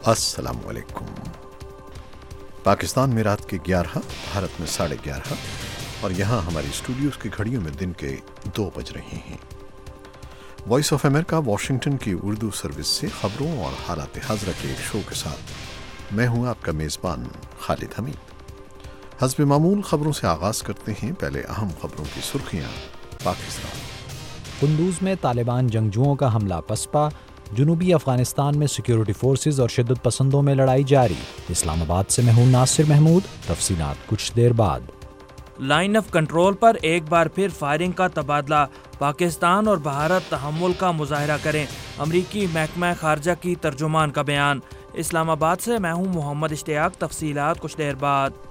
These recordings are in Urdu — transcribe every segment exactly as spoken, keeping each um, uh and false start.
السلام علیکم۔ پاکستان میں رات کے گیارہ، بھارت میں ساڑھے گیارہ، اور یہاں ہماری اسٹوڈیوز کی گھڑیوں میں دن کے دو بج رہے ہیں۔ وائس آف امریکہ واشنگٹن کی اردو سروس سے خبروں اور حالات حاضرہ کے ایک شو کے ساتھ میں ہوں آپ کا میزبان خالد حمید۔ حسب معمول خبروں سے آغاز کرتے ہیں۔ پہلے اہم خبروں کی سرخیاں۔ پاکستان قندوز میں طالبان جنگجوؤں کا حملہ پسپا، جنوبی افغانستان میں سیکیورٹی فورسز اور شدت پسندوں میں لڑائی جاری۔ اسلام آباد سے میں ہوں ناصر محمود، تفصیلات کچھ دیر بعد۔ لائن آف کنٹرول پر ایک بار پھر فائرنگ کا تبادلہ، پاکستان اور بھارت تحمل کا مظاہرہ کریں، امریکی محکمہ خارجہ کی ترجمان کا بیان۔ اسلام آباد سے میں ہوں محمد اشتیاق، تفصیلات کچھ دیر بعد۔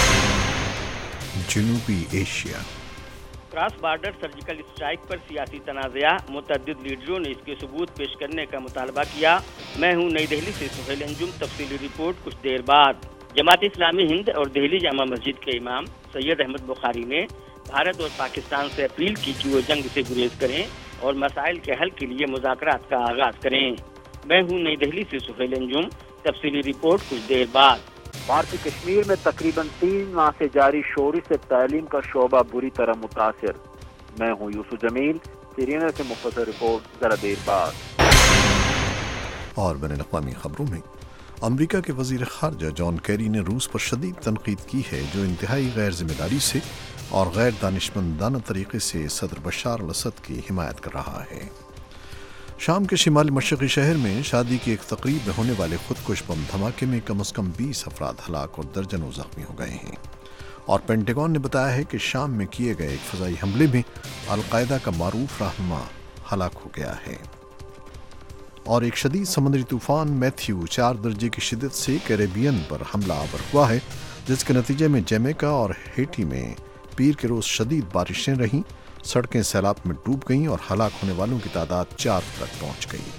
جنوبی Asia cross border surgical strike پر سیاسی تنازعہ، متعدد لیڈروں نے اس کے ثبوت پیش کرنے کا مطالبہ کیا۔ میں ہوں نئی دہلی سے سہیل انجم، تفصیلی رپورٹ کچھ دیر بعد۔ جماعت اسلامی ہند اور دہلی جامع مسجد کے امام سید احمد بخاری نے بھارت اور پاکستان سے اپیل کی کہ وہ جنگ سے گریز کریں اور مسائل کے حل کے لیے مذاکرات کا آغاز کریں۔ میں ہوں نئی دہلی سے سہیل انجم، تفصیلی رپورٹ کچھ دیر بعد۔ بھارتی کشمیر میں تقریباً تین ماہ سے جاری شوری سے تعلیم کا شعبہ بری طرح متاثر۔ میں ہوں یوسف جمیل، سری نگر سے مختصر رپورٹ ذرا دیر بعد۔ اور بین الاقوامی خبروں میں امریکہ کے وزیر خارجہ جان کیری نے روس پر شدید تنقید کی ہے، جو انتہائی غیر ذمہ داری سے اور غیر دانشمندانہ طریقے سے صدر بشار الاسد کی حمایت کر رہا ہے۔ شام کے شمال مشرقی شہر میں شادی کی ایک تقریب میں ہونے والے خودکش بم دھماکے میں کم از کم بیس افراد ہلاک اور درجنوں زخمی ہو گئے ہیں، اور پینٹاگون نے بتایا ہے کہ شام میں کیے گئے ایک فضائی حملے میں القاعدہ کا معروف رہنما ہلاک ہو گیا ہے۔ اور ایک شدید سمندری طوفان میتھیو چار درجے کی شدت سے کیریبین پر حملہ آور ہوا ہے، جس کے نتیجے میں جمیکا اور ہیٹی میں پیر کے روز شدید بارشیں رہیں، سڑکیں سیلاب میں ڈوب گئیں اور ہلاک ہونے والوں کی تعداد چار تک پہنچ گئی۔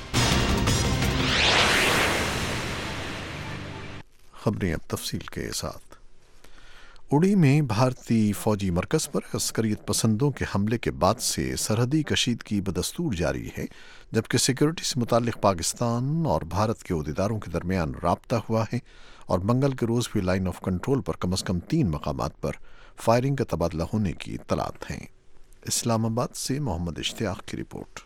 خبریں اب تفصیل کے ساتھ۔ اڑی میں بھارتی فوجی مرکز پر عسکریت پسندوں کے حملے کے بعد سے سرحدی کشیدگی بدستور جاری ہے، جبکہ سیکورٹی سے متعلق پاکستان اور بھارت کے عہدیداروں کے درمیان رابطہ ہوا ہے، اور منگل کے روز بھی لائن آف کنٹرول پر کم از کم تین مقامات پر فائرنگ کا تبادلہ ہونے کی اطلاعات ہیں۔ اسلام آباد سے محمد اشتیاق کی رپورٹ۔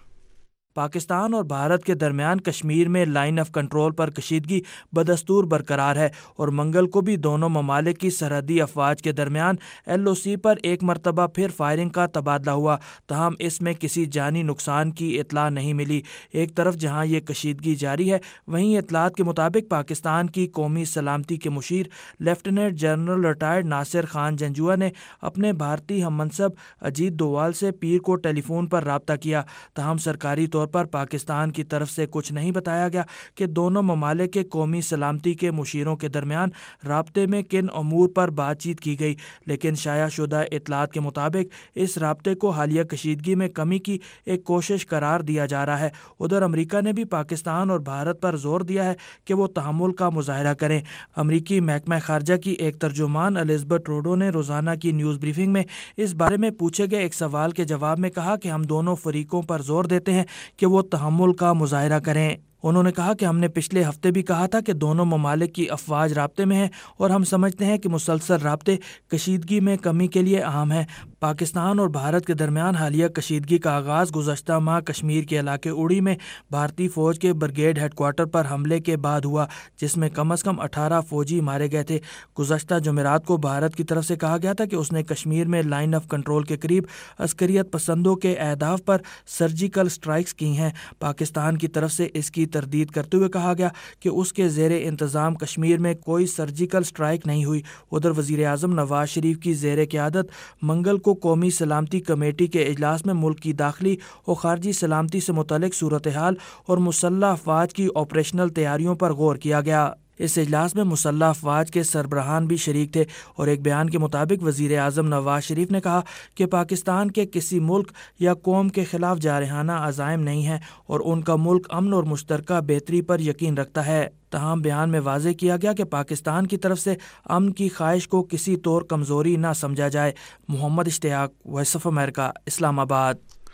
پاکستان اور بھارت کے درمیان کشمیر میں لائن آف کنٹرول پر کشیدگی بدستور برقرار ہے، اور منگل کو بھی دونوں ممالک کی سرحدی افواج کے درمیان ایل او سی پر ایک مرتبہ پھر فائرنگ کا تبادلہ ہوا، تاہم اس میں کسی جانی نقصان کی اطلاع نہیں ملی۔ ایک طرف جہاں یہ کشیدگی جاری ہے، وہیں اطلاعات کے مطابق پاکستان کی قومی سلامتی کے مشیر lieutenant general retired Nasir Khan Janjua نے اپنے بھارتی ہم منصب اجیت ڈووال سے پیر کو ٹیلی فون پر رابطہ کیا، تاہم سرکاری طور پر پاکستان کی طرف سے کچھ نہیں بتایا گیا کہ دونوں ممالک کے قومی سلامتی کے مشیروں کے درمیان رابطے میں کن امور پر بات چیت کی گئی، لیکن شائع شدہ اطلاعات کے مطابق اس رابطے کو حالیہ کشیدگی میں کمی کی ایک کوشش قرار دیا جا رہا ہے۔ ادھر امریکہ نے بھی پاکستان اور بھارت پر زور دیا ہے کہ وہ تحمل کا مظاہرہ کریں۔ امریکی محکمہ خارجہ کی ایک ترجمان الزبتھ ٹروڈو نے روزانہ کی نیوز بریفنگ میں اس بارے میں پوچھے گئے ایک سوال کے جواب میں کہا کہ ہم دونوں فریقوں پر زور دیتے ہیں کہ وہ تحمل کا مظاہرہ کریں۔ انہوں نے کہا کہ ہم نے پچھلے ہفتے بھی کہا تھا کہ دونوں ممالک کی افواج رابطے میں ہیں، اور ہم سمجھتے ہیں کہ مسلسل رابطے کشیدگی میں کمی کے لیے اہم ہیں۔ پاکستان اور بھارت کے درمیان حالیہ کشیدگی کا آغاز گزشتہ ماہ کشمیر کے علاقے اڑی میں بھارتی فوج کے بریگیڈ ہیڈ کوارٹر پر حملے کے بعد ہوا، جس میں کم از کم اٹھارہ فوجی مارے گئے تھے۔ گزشتہ جمعرات کو بھارت کی طرف سے کہا گیا تھا کہ اس نے کشمیر میں لائن آف کنٹرول کے قریب عسکریت پسندوں کے اہداف پر سرجیکل اسٹرائکس کی ہیں۔ پاکستان کی طرف سے اس کی تردید کرتے ہوئے کہا گیا کہ اس کے زیر انتظام کشمیر میں کوئی سرجیکل اسٹرائک نہیں ہوئی۔ ادھر وزیر اعظم نواز شریف کی زیر قیادت منگل کو قومی سلامتی کمیٹی کے اجلاس میں ملک کی داخلی اور خارجی سلامتی سے متعلق صورتحال اور مسلح افواج کی آپریشنل تیاریوں پر غور کیا گیا۔ اس اجلاس میں مسلح افواج کے سربراہان بھی شریک تھے، اور ایک بیان کے مطابق وزیر اعظم نواز شریف نے کہا کہ پاکستان کے کسی ملک یا قوم کے خلاف جارحانہ عزائم نہیں ہیں، اور ان کا ملک امن اور مشترکہ بہتری پر یقین رکھتا ہے۔ تاہم بیان میں واضح کیا گیا کہ پاکستان کی طرف سے امن کی خواہش کو کسی طور کمزوری نہ سمجھا جائے۔ محمد اشتیاق، voice of America, Islamabad.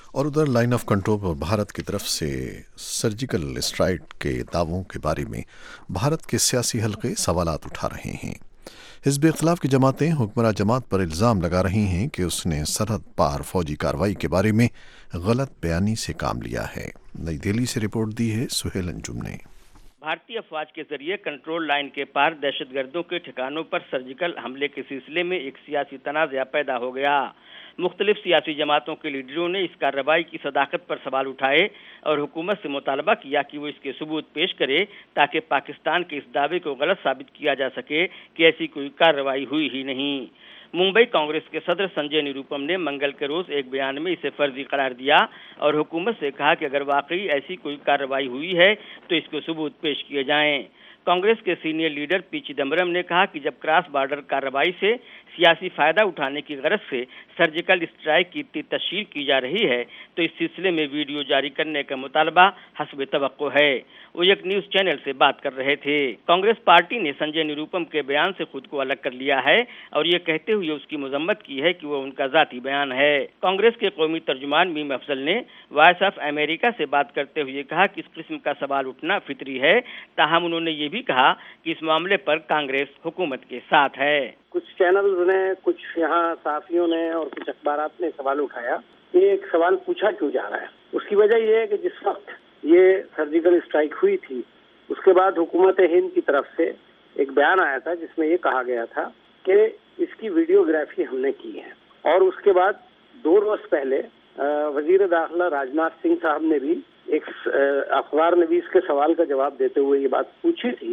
اور ادھر لائن آف کنٹرول پر بھارت کی طرف سے سرجیکل اسٹرائک کے دعووں کے بارے میں بھارت کے سیاسی حلقے سوالات اٹھا رہے ہیں۔ حزب اختلاف کی جماعتیں حکمراں جماعت پر الزام لگا رہی ہیں کہ اس نے سرحد پار فوجی کارروائی کے بارے میں غلط بیانی سے کام لیا ہے۔ نئی دہلی سے رپورٹ دی ہے سہیل انجم نے۔ بھارتی افواج کے ذریعے کنٹرول لائن کے پار دہشت گردوں کے ٹھکانوں پر سرجیکل حملے کے سلسلے میں ایک سیاسی تنازع پیدا ہو گیا۔ مختلف سیاسی جماعتوں کے لیڈروں نے اس کارروائی کی صداقت پر سوال اٹھائے اور حکومت سے مطالبہ کیا کہ وہ اس کے ثبوت پیش کرے تاکہ پاکستان کے اس دعوے کو غلط ثابت کیا جا سکے کہ ایسی کوئی کارروائی ہوئی ہی نہیں۔ ممبئی کانگریس کے صدر سنجے نیروپم نے منگل کے روز ایک بیان میں اسے فرضی قرار دیا اور حکومت سے کہا کہ اگر واقعی ایسی کوئی کارروائی ہوئی ہے تو اس کو ثبوت پیش کیے جائیں۔ کانگریس کے سینئر لیڈر پی چدمبرم نے کہا کہ جب کراس بارڈر کارروائی سے سیاسی فائدہ اٹھانے کی غرض سے سرجیکل اسٹرائک کی تشہیر کی جا رہی ہے تو اس سلسلے میں ویڈیو جاری کرنے کا مطالبہ حسب توقع ہے۔ وہ ایک نیوز چینل سے بات کر رہے تھے۔ کانگریس پارٹی نے سنجے نیروپم کے بیان سے خود کو الگ کر لیا ہے اور یہ کہتے ہوئے اس کی مذمت کی ہے کہ وہ ان کا ذاتی بیان ہے۔ کانگریس کے قومی ترجمان میم افضل نے وائس آف امریکہ سے بات کرتے ہوئے کہا کہ اس قسم کا سوال اٹھنا فطری ہے، تاہم انہوں نے یہ بھی کہا کہ اس معاملے پر کانگریس حکومت کے ساتھ ہے۔ کچھ چینلز نے، کچھ یہاں صحافیوں نے اور کچھ اخبارات نے سوال اٹھایا کہ ایک سوال پوچھا کیوں جا رہا ہے۔ اس کی وجہ یہ ہے کہ جس وقت یہ سرجیکل اسٹرائک ہوئی تھی اس کے بعد حکومت ہند کی طرف سے ایک بیان آیا تھا جس میں یہ کہا گیا تھا کہ اس کی ویڈیوگرافی ہم نے کی ہے، اور اس کے بعد دو روز پہلے وزیر داخلہ راجناتھ سنگھ صاحب نے بھی ایک اخبار نویس کے سوال کا جواب دیتے ہوئے یہ بات پوچھی تھی،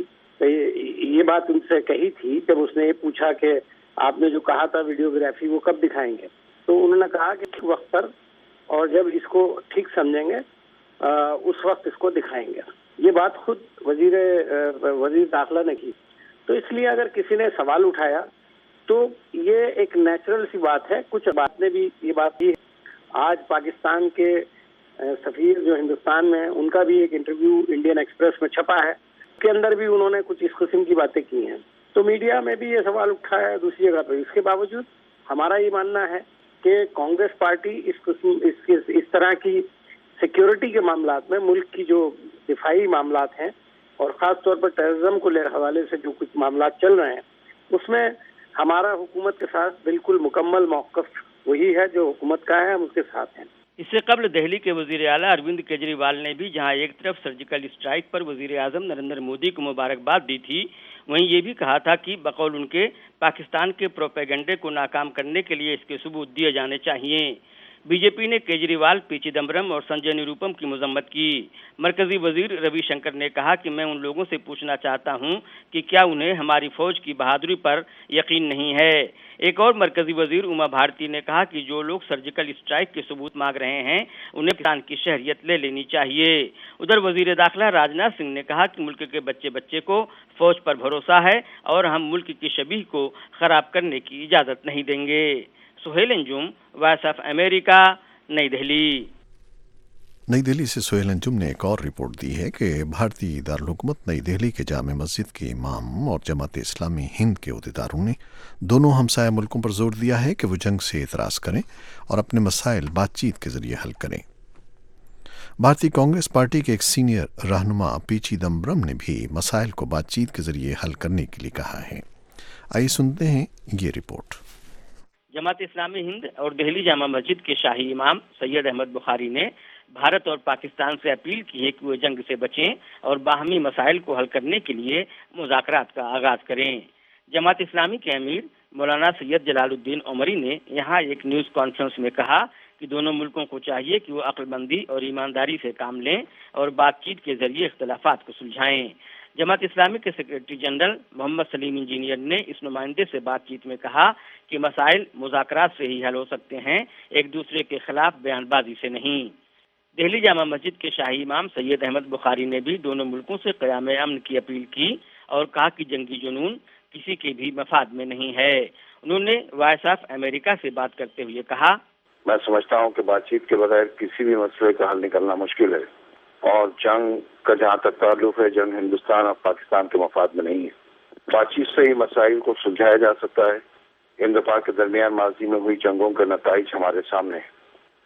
یہ بات ان سے کہی تھی جب اس نے یہ پوچھا کہ آپ نے جو کہا تھا ویڈیوگرافی وہ کب دکھائیں گے، تو انہوں نے کہا کہ وقت پر اور جب اس کو ٹھیک سمجھیں گے اس وقت اس کو دکھائیں گے۔ یہ بات خود وزیر وزیر داخلہ نے کی۔ تو اس لیے اگر کسی نے سوال اٹھایا تو یہ ایک نیچرل سی بات ہے۔ کچھ بات نے بھی یہ بات کی۔ آج پاکستان کے سفیر جو ہندوستان میں، ان کا بھی ایک انٹرویو انڈین ایکسپریس میں چھپا ہے، اس کے اندر بھی انہوں نے کچھ اس قسم کی باتیں کی ہیں۔ تو میڈیا میں بھی یہ سوال اٹھا ہے دوسری جگہ پہ۔ اس کے باوجود ہمارا یہ ماننا ہے کہ کانگریس پارٹی اس قسم اس, اس طرح کی سیکیورٹی کے معاملات میں، ملک کی جو دفاعی معاملات ہیں اور خاص طور پر ٹیررزم کو لے حوالے سے جو کچھ معاملات چل رہے ہیں، اس میں ہمارا حکومت کے ساتھ بالکل مکمل موقف وہی ہے جو حکومت کا ہے، ہم اس کے ساتھ ہیں۔ اس سے قبل دہلی کے وزیر اعلیٰ اروند کیجریوال نے بھی جہاں ایک طرف سرجیکل اسٹرائک پر وزیر اعظم نریندر مودی کو مبارکباد دی تھی، وہیں یہ بھی کہا تھا کہ بقول ان کے پاکستان کے پروپیگنڈے کو ناکام کرنے کے لیے اس کے ثبوت دیے جانے چاہیے۔ بی جے پی نے کیجریوال، پی چدمبرم اور سنجے نیروپم کی مذمت کی۔ مرکزی وزیر روی شنکر نے کہا کہ میں ان لوگوں سے پوچھنا چاہتا ہوں کہ کیا انہیں ہماری فوج کی بہادری پر یقین نہیں ہے۔ ایک اور مرکزی وزیر اما بھارتی نے کہا کہ جو لوگ سرجیکل اسٹرائک کے ثبوت مانگ رہے ہیں انہیں پاکستان کی شہریت لے لینی چاہیے۔ ادھر وزیر داخلہ راجناتھ سنگھ نے کہا کہ ملک کے بچے بچے کو فوج پر بھروسہ ہے اور ہم ملک کی شبیہ کو خراب کرنے کی اجازت نہیں دیں گے۔ Sohail Anjum, voice of America, نئی دہلی۔ نئی دہلی سے سہیل انجم نے ایک اور رپورٹ دی ہے کہ بھارتی دارالحکومت نئی دہلی کے جامع مسجد کے امام اور جماعت اسلامی ہند کے عہدیداروں نے دونوں ہمسایہ ملکوں پر زور دیا ہے کہ وہ جنگ سے اعتراض کریں اور اپنے مسائل بات چیت کے ذریعے حل کریں۔ بھارتی کانگریس پارٹی کے ایک سینئر رہنما پی چدمبرم نے بھی مسائل کو بات چیت کے ذریعے حل کرنے کے لیے کہا ہے۔ آئیے سنتے ہیں یہ رپورٹ۔ جماعت اسلامی ہند اور دہلی جامع مسجد کے شاہی امام سید احمد بخاری نے بھارت اور پاکستان سے اپیل کی ہے کہ وہ جنگ سے بچیں اور باہمی مسائل کو حل کرنے کے لیے مذاکرات کا آغاز کریں۔ جماعت اسلامی کے امیر مولانا سید جلال الدین عمری نے یہاں ایک نیوز کانفرنس میں کہا کہ دونوں ملکوں کو چاہیے کہ وہ عقل مندی اور ایمانداری سے کام لیں اور بات چیت کے ذریعے اختلافات کو سلجھائیں۔ جماعت اسلامی کے secretary general Muhammad Saleem engineer نے اس نمائندے سے بات چیت میں کہا کہ مسائل مذاکرات سے ہی حل ہو سکتے ہیں، ایک دوسرے کے خلاف بیان بازی سے نہیں۔ دہلی جامع مسجد کے شاہی امام سید احمد بخاری نے بھی دونوں ملکوں سے قیام امن کی اپیل کی اور کہا کہ جنگی جنون کسی کے بھی مفاد میں نہیں ہے۔ انہوں نے وائس آف امریکہ سے بات کرتے ہوئے کہا، میں سمجھتا ہوں کہ بات چیت کے بغیر کسی بھی مسئلے کا حل نکلنا مشکل ہے، اور جنگ کا جہاں تک تعلق ہے جنگ ہندوستان اور پاکستان کے مفاد میں نہیں ہے۔ بات چیت سے ہی مسائل کو سلجھایا جا سکتا ہے۔ ہند و پاک کے درمیان ماضی میں ہوئی جنگوں کے نتائج ہمارے سامنے ہیں۔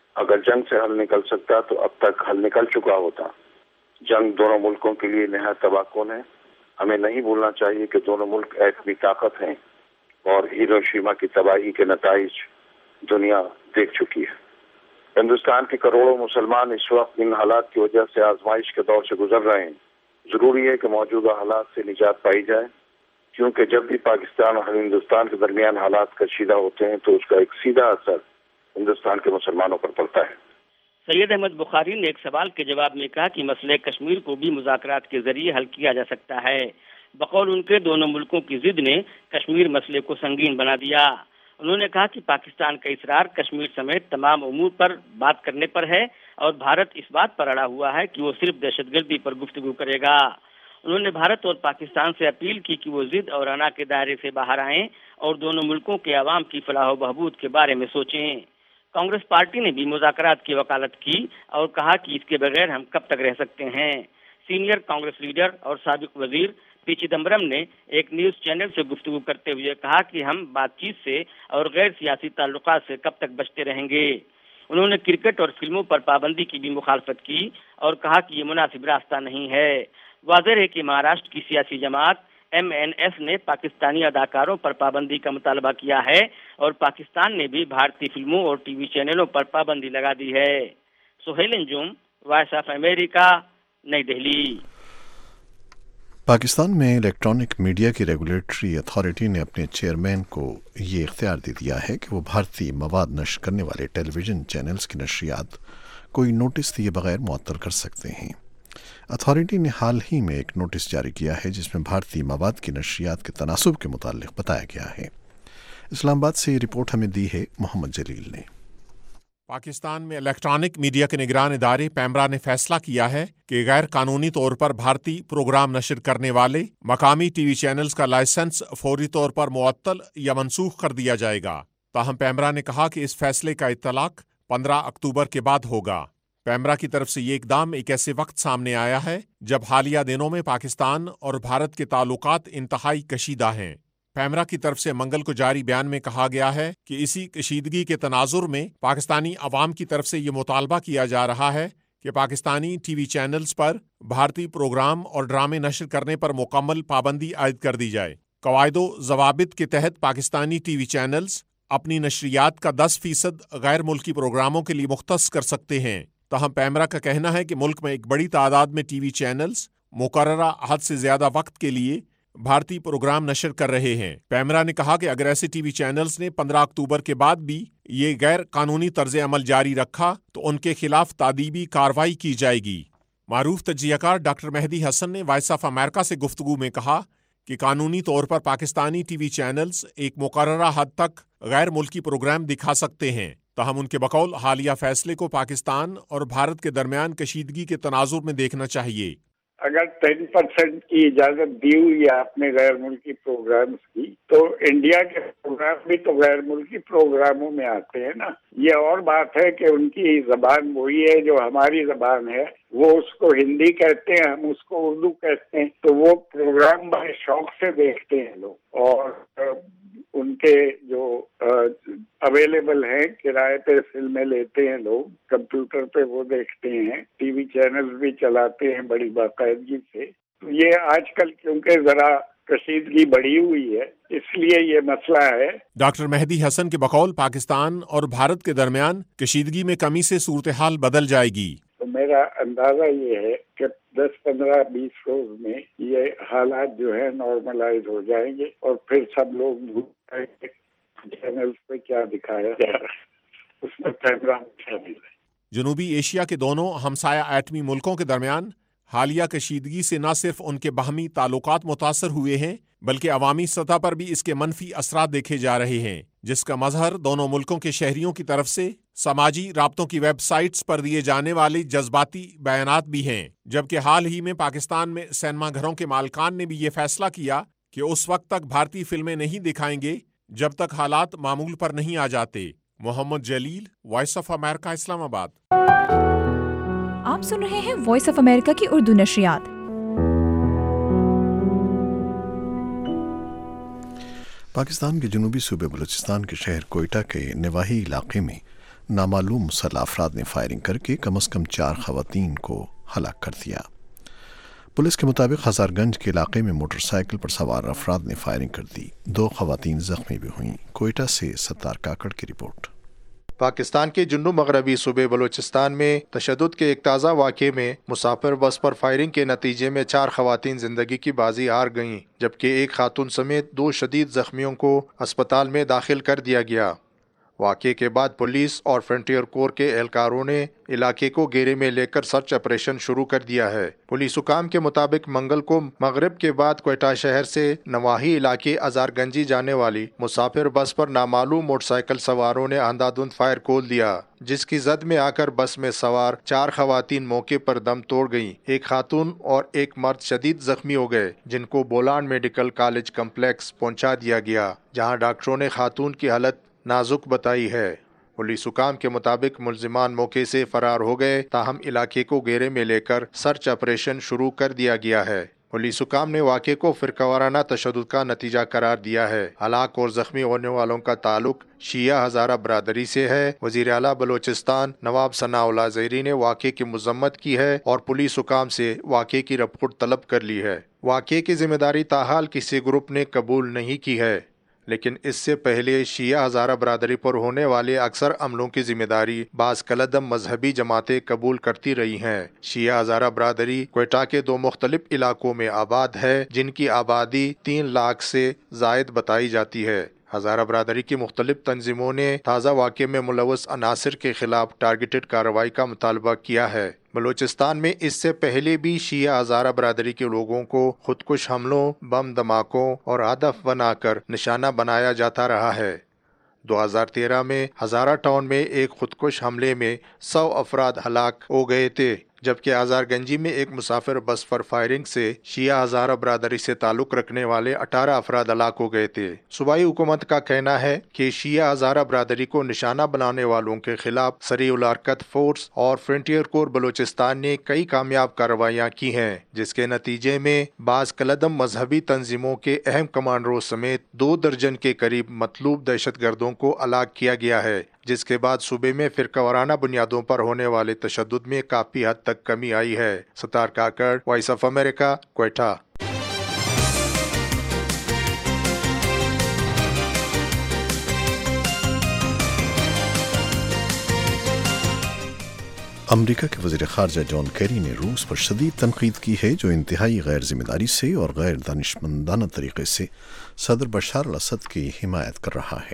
اگر جنگ سے حل نکل سکتا تو اب تک حل نکل چکا ہوتا۔ جنگ دونوں ملکوں کے لیے نہایت تباہ کن ہے۔ ہمیں نہیں بھولنا چاہیے کہ دونوں ملک ایٹمی طاقت ہیں اور ہیروشیما کی تباہی کے نتائج دنیا دیکھ چکی ہے۔ ہندوستان کے کروڑوں مسلمان اس وقت ان حالات کی وجہ سے آزمائش کے دور سے گزر رہے ہیں۔ ضروری ہے کہ موجودہ حالات سے نجات پائی جائے، کیونکہ جب بھی پاکستان اور ہندوستان کے درمیان حالات کشیدہ ہوتے ہیں تو اس کا ایک سیدھا اثر ہندوستان کے مسلمانوں پر پڑتا ہے۔ سید احمد بخاری نے ایک سوال کے جواب میں کہا کہ مسئلہ کشمیر کو بھی مذاکرات کے ذریعے حل کیا جا سکتا ہے۔ بقول ان کے دونوں ملکوں کی ضد نے کشمیر مسئلے کو سنگین بنا دیا۔ انہوں نے کہا کہ پاکستان کا اصرار کشمیر سمیت تمام امور پر بات کرنے پر ہے اور بھارت اس بات پر اڑا ہوا ہے کہ وہ صرف دہشت گردی پر گفتگو کرے گا۔ انہوں نے بھارت اور پاکستان سے اپیل کی کہ وہ ضد اور انا کے دائرے سے باہر آئیں اور دونوں ملکوں کے عوام کی فلاح و بہبود کے بارے میں سوچیں۔ کانگریس پارٹی نے بھی مذاکرات کی وکالت کی اور کہا کہ اس کے بغیر ہم کب تک رہ سکتے ہیں۔ سینئر کانگریس لیڈر اور سابق وزیر پی چدمبرم نے ایک نیوز چینل سے گفتگو کرتے ہوئے کہا کہ ہم بات چیت سے اور غیر سیاسی تعلقات سے کب تک بچتے رہیں گے۔ انہوں نے کرکٹ اور فلموں پر پابندی کی بھی مخالفت کی اور کہا کہ یہ مناسب راستہ نہیں ہے۔ واضح ہے کہ مہاراشٹر کی سیاسی جماعت ایم این ایف نے پاکستانی اداکاروں پر پابندی کا مطالبہ کیا ہے اور پاکستان نے بھی بھارتی فلموں اور ٹی وی چینلوں پر پابندی لگا دی ہے۔ Sohail Anjum, voice of America, نئی دہلی۔ پاکستان میں الیکٹرانک میڈیا کی ریگولیٹری اتھارٹی نے اپنے چیئرمین کو یہ اختیار دے دیا ہے کہ وہ بھارتی مواد نشر کرنے والے ٹیلی ویژن چینلز کی نشریات کوئی نوٹس دیے بغیر معطل کر سکتے ہیں۔ اتھارٹی نے حال ہی میں ایک نوٹس جاری کیا ہے جس میں بھارتی مواد کی نشریات کے تناسب کے متعلق بتایا گیا ہے۔ اسلام آباد سے یہ رپورٹ ہمیں دی ہے محمد جلیل نے۔ پاکستان میں الیکٹرانک میڈیا کے نگران ادارے پیمرا نے فیصلہ کیا ہے کہ غیر قانونی طور پر بھارتی پروگرام نشر کرنے والے مقامی ٹی وی چینلز کا لائسنس فوری طور پر معطل یا منسوخ کر دیا جائے گا۔ تاہم پیمرا نے کہا کہ اس فیصلے کا اطلاق پندرہ اکتوبر کے بعد ہوگا۔ پیمرا کی طرف سے یہ اقدام ایک ایسے وقت سامنے آیا ہے جب حالیہ دنوں میں پاکستان اور بھارت کے تعلقات انتہائی کشیدہ ہیں۔ پیمرا کی طرف سے منگل کو جاری بیان میں کہا گیا ہے کہ اسی کشیدگی کے تناظر میں پاکستانی عوام کی طرف سے یہ مطالبہ کیا جا رہا ہے کہ پاکستانی ٹی وی چینلز پر بھارتی پروگرام اور ڈرامے نشر کرنے پر مکمل پابندی عائد کر دی جائے۔ قواعد و ضوابط کے تحت پاکستانی ٹی وی چینلز اپنی نشریات کا دس فیصد غیر ملکی پروگراموں کے لیے مختص کر سکتے ہیں۔ تاہم پیمرا کا کہنا ہے کہ ملک میں ایک بڑی تعداد میں ٹی وی چینلز مقررہ حد سے زیادہ وقت کے لیے بھارتی پروگرام نشر کر رہے ہیں۔ پیمرا نے کہا کہ اگر ایسے ٹی وی چینلز نے پندرہ اکتوبر کے بعد بھی یہ غیر قانونی طرز عمل جاری رکھا تو ان کے خلاف تادیبی کارروائی کی جائے گی۔ معروف تجزیہ کار ڈاکٹر مہدی حسن نے وائس آف امریکہ سے گفتگو میں کہا کہ قانونی طور پر پاکستانی ٹی وی چینلز ایک مقررہ حد تک غیر ملکی پروگرام دکھا سکتے ہیں، تاہم ان کے بقول حالیہ فیصلے کو پاکستان اور بھارت کے درمیان کشیدگی کے تناظر میں دیکھنا چاہیے۔ اگر ٹین پرسینٹ کی اجازت دی ہوئی ہے اپنے غیر ملکی پروگرامز کی تو انڈیا کے پروگرام بھی تو غیر ملکی پروگراموں میں آتے ہیں نا۔ یہ اور بات ہے کہ ان کی زبان وہی ہے جو ہماری زبان ہے، وہ اس کو ہندی کہتے ہیں، ہم اس کو اردو کہتے ہیں، تو وہ پروگرام بڑے شوق سے دیکھتے ہیں لوگ، اور ان کے جو اویلیبل ہیں کرائے پہ فلمیں لیتے ہیں لوگ، کمپیوٹر پہ وہ دیکھتے ہیں، ٹی وی چینل بھی چلاتے ہیں بڑی باقاعدگی سے۔ تو یہ آج کل کیونکہ ذرا کشیدگی بڑھی ہوئی ہے اس لیے یہ مسئلہ ہے۔ ڈاکٹر مہدی حسن کے بقول پاکستان اور بھارت کے درمیان کشیدگی میں کمی سے صورتحال بدل جائے گی۔ تو میرا اندازہ یہ ہے کہ دس پندرہ بیس روز میں یہ حالات جو ہے نارملائز ہو جائیں گے اور پھر سب لوگ بھول جائیں گے چینل پہ کیا دکھایا جا رہا ہے، اس میں کیمرہ شامل ہے۔ جنوبی ایشیا کے دونوں ہمسایہ ایٹمی ملکوں کے درمیان حالیہ کشیدگی سے نہ صرف ان کے باہمی تعلقات متاثر ہوئے ہیں بلکہ عوامی سطح پر بھی اس کے منفی اثرات دیکھے جا رہے ہیں، جس کا مظہر دونوں ملکوں کے شہریوں کی طرف سے سماجی رابطوں کی ویب سائٹس پر دیے جانے والے جذباتی بیانات بھی ہیں۔ جبکہ حال ہی میں پاکستان میں سینما گھروں کے مالکان نے بھی یہ فیصلہ کیا کہ اس وقت تک بھارتی فلمیں نہیں دکھائیں گے جب تک حالات معمول پر نہیں آ جاتے۔ محمد جلیل، وائس آف امریکہ، اسلام آباد۔ آپ سن رہے ہیں وائس آف امریکہ کی اردو نشریات۔ پاکستان کے جنوبی صوبے بلوچستان کے شہر کوئٹہ کے نواحی علاقے میں نامعلوم مسلح افراد نے فائرنگ کر کے کم از کم چار خواتین کو ہلاک کر دیا۔ پولیس کے مطابق ہزار گنج کے علاقے میں موٹر سائیکل پر سوار افراد نے فائرنگ کر دی، دو خواتین زخمی بھی ہوئیں۔ کوئٹہ سے ستار کاکڑ کی رپورٹ۔ پاکستان کے جنوب مغربی صوبے بلوچستان میں تشدد کے ایک تازہ واقعے میں مسافر بس پر فائرنگ کے نتیجے میں چار خواتین زندگی کی بازی ہار گئیں، جبکہ ایک خاتون سمیت دو شدید زخمیوں کو اسپتال میں داخل کر دیا گیا۔ واقعے کے بعد پولیس اور فرنٹیئر کور کے اہلکاروں نے علاقے کو گھیرے میں لے کر سرچ آپریشن شروع کر دیا ہے۔ پولیس حکام کے مطابق منگل کو مغرب کے بعد کوئٹہ شہر سے نواحی علاقے ہزار گنجی جانے والی مسافر بس پر نامعلوم موٹر سائیکل سواروں نے اندھا دھند فائر کھول دیا، جس کی زد میں آ کر بس میں سوار چار خواتین موقع پر دم توڑ گئیں۔ ایک خاتون اور ایک مرد شدید زخمی ہو گئے، جن کو بولان میڈیکل کالج کمپلیکس پہنچا دیا گیا، جہاں ڈاکٹروں نے خاتون کی حالت نازک بتائی ہے۔ پولیس حکام کے مطابق ملزمان موقع سے فرار ہو گئے، تاہم علاقے کو گھیرے میں لے کر سرچ آپریشن شروع کر دیا گیا ہے۔ پولیس حکام نے واقعے کو فرقہ وارانہ تشدد کا نتیجہ قرار دیا ہے۔ ہلاک اور زخمی ہونے والوں کا تعلق شیعہ ہزارہ برادری سے ہے۔ وزیر اعلیٰ بلوچستان نواب ثناء اللہ زہری نے واقعے کی مذمت کی ہے اور پولیس حکام سے واقعے کی رپورٹ طلب کر لی ہے۔ واقعے کی ذمہ داری تاحال کسی گروپ نے قبول نہیں کی ہے، لیکن اس سے پہلے شیعہ ہزارہ برادری پر ہونے والے اکثر عملوں کی ذمہ داری بعض کالعدم مذہبی جماعتیں قبول کرتی رہی ہیں۔ شیعہ ہزارہ برادری کوئٹہ کے دو مختلف علاقوں میں آباد ہے، جن کی آبادی تین لاکھ سے زائد بتائی جاتی ہے۔ ہزارہ برادری کی مختلف تنظیموں نے تازہ واقعے میں ملوث عناصر کے خلاف ٹارگیٹڈ کارروائی کا مطالبہ کیا ہے۔ بلوچستان میں اس سے پہلے بھی شیعہ ہزارہ برادری کے لوگوں کو خودکش حملوں، بم دھماکوں اور ہدف بنا کر نشانہ بنایا جاتا رہا ہے۔ دو ہزار تیرہ میں ہزارہ ٹاؤن میں ایک خودکش حملے میں سو افراد ہلاک ہو گئے تھے، جبکہ ہزار گنجی میں ایک مسافر بس پر فائرنگ سے شیعہ ہزارہ برادری سے تعلق رکھنے والے اٹھارہ افراد ہلاک ہو گئے تھے۔ صوبائی حکومت کا کہنا ہے کہ شیعہ ہزارہ برادری کو نشانہ بنانے والوں کے خلاف سریع الحرکت فورس اور فرنٹیئر کور بلوچستان نے کئی کامیاب کارروائیاں کی ہیں، جس کے نتیجے میں بعض کالعدم مذہبی تنظیموں کے اہم کمانڈروں سمیت دو درجن کے قریب مطلوب دہشت گردوں کو ہلاک کیا گیا ہے، جس کے بعد صوبے میں فرقہ وارانہ بنیادوں پر ہونے والے تشدد میں کافی حد تک کمی آئی ہے۔ Sattar Kakar, voice of America, Quetta. امریکہ کے وزیر خارجہ جان کیری نے روس پر شدید تنقید کی ہے، جو انتہائی غیر ذمہ داری سے اور غیر دانشمندانہ طریقے سے صدر بشار الاسد کی حمایت کر رہا ہے،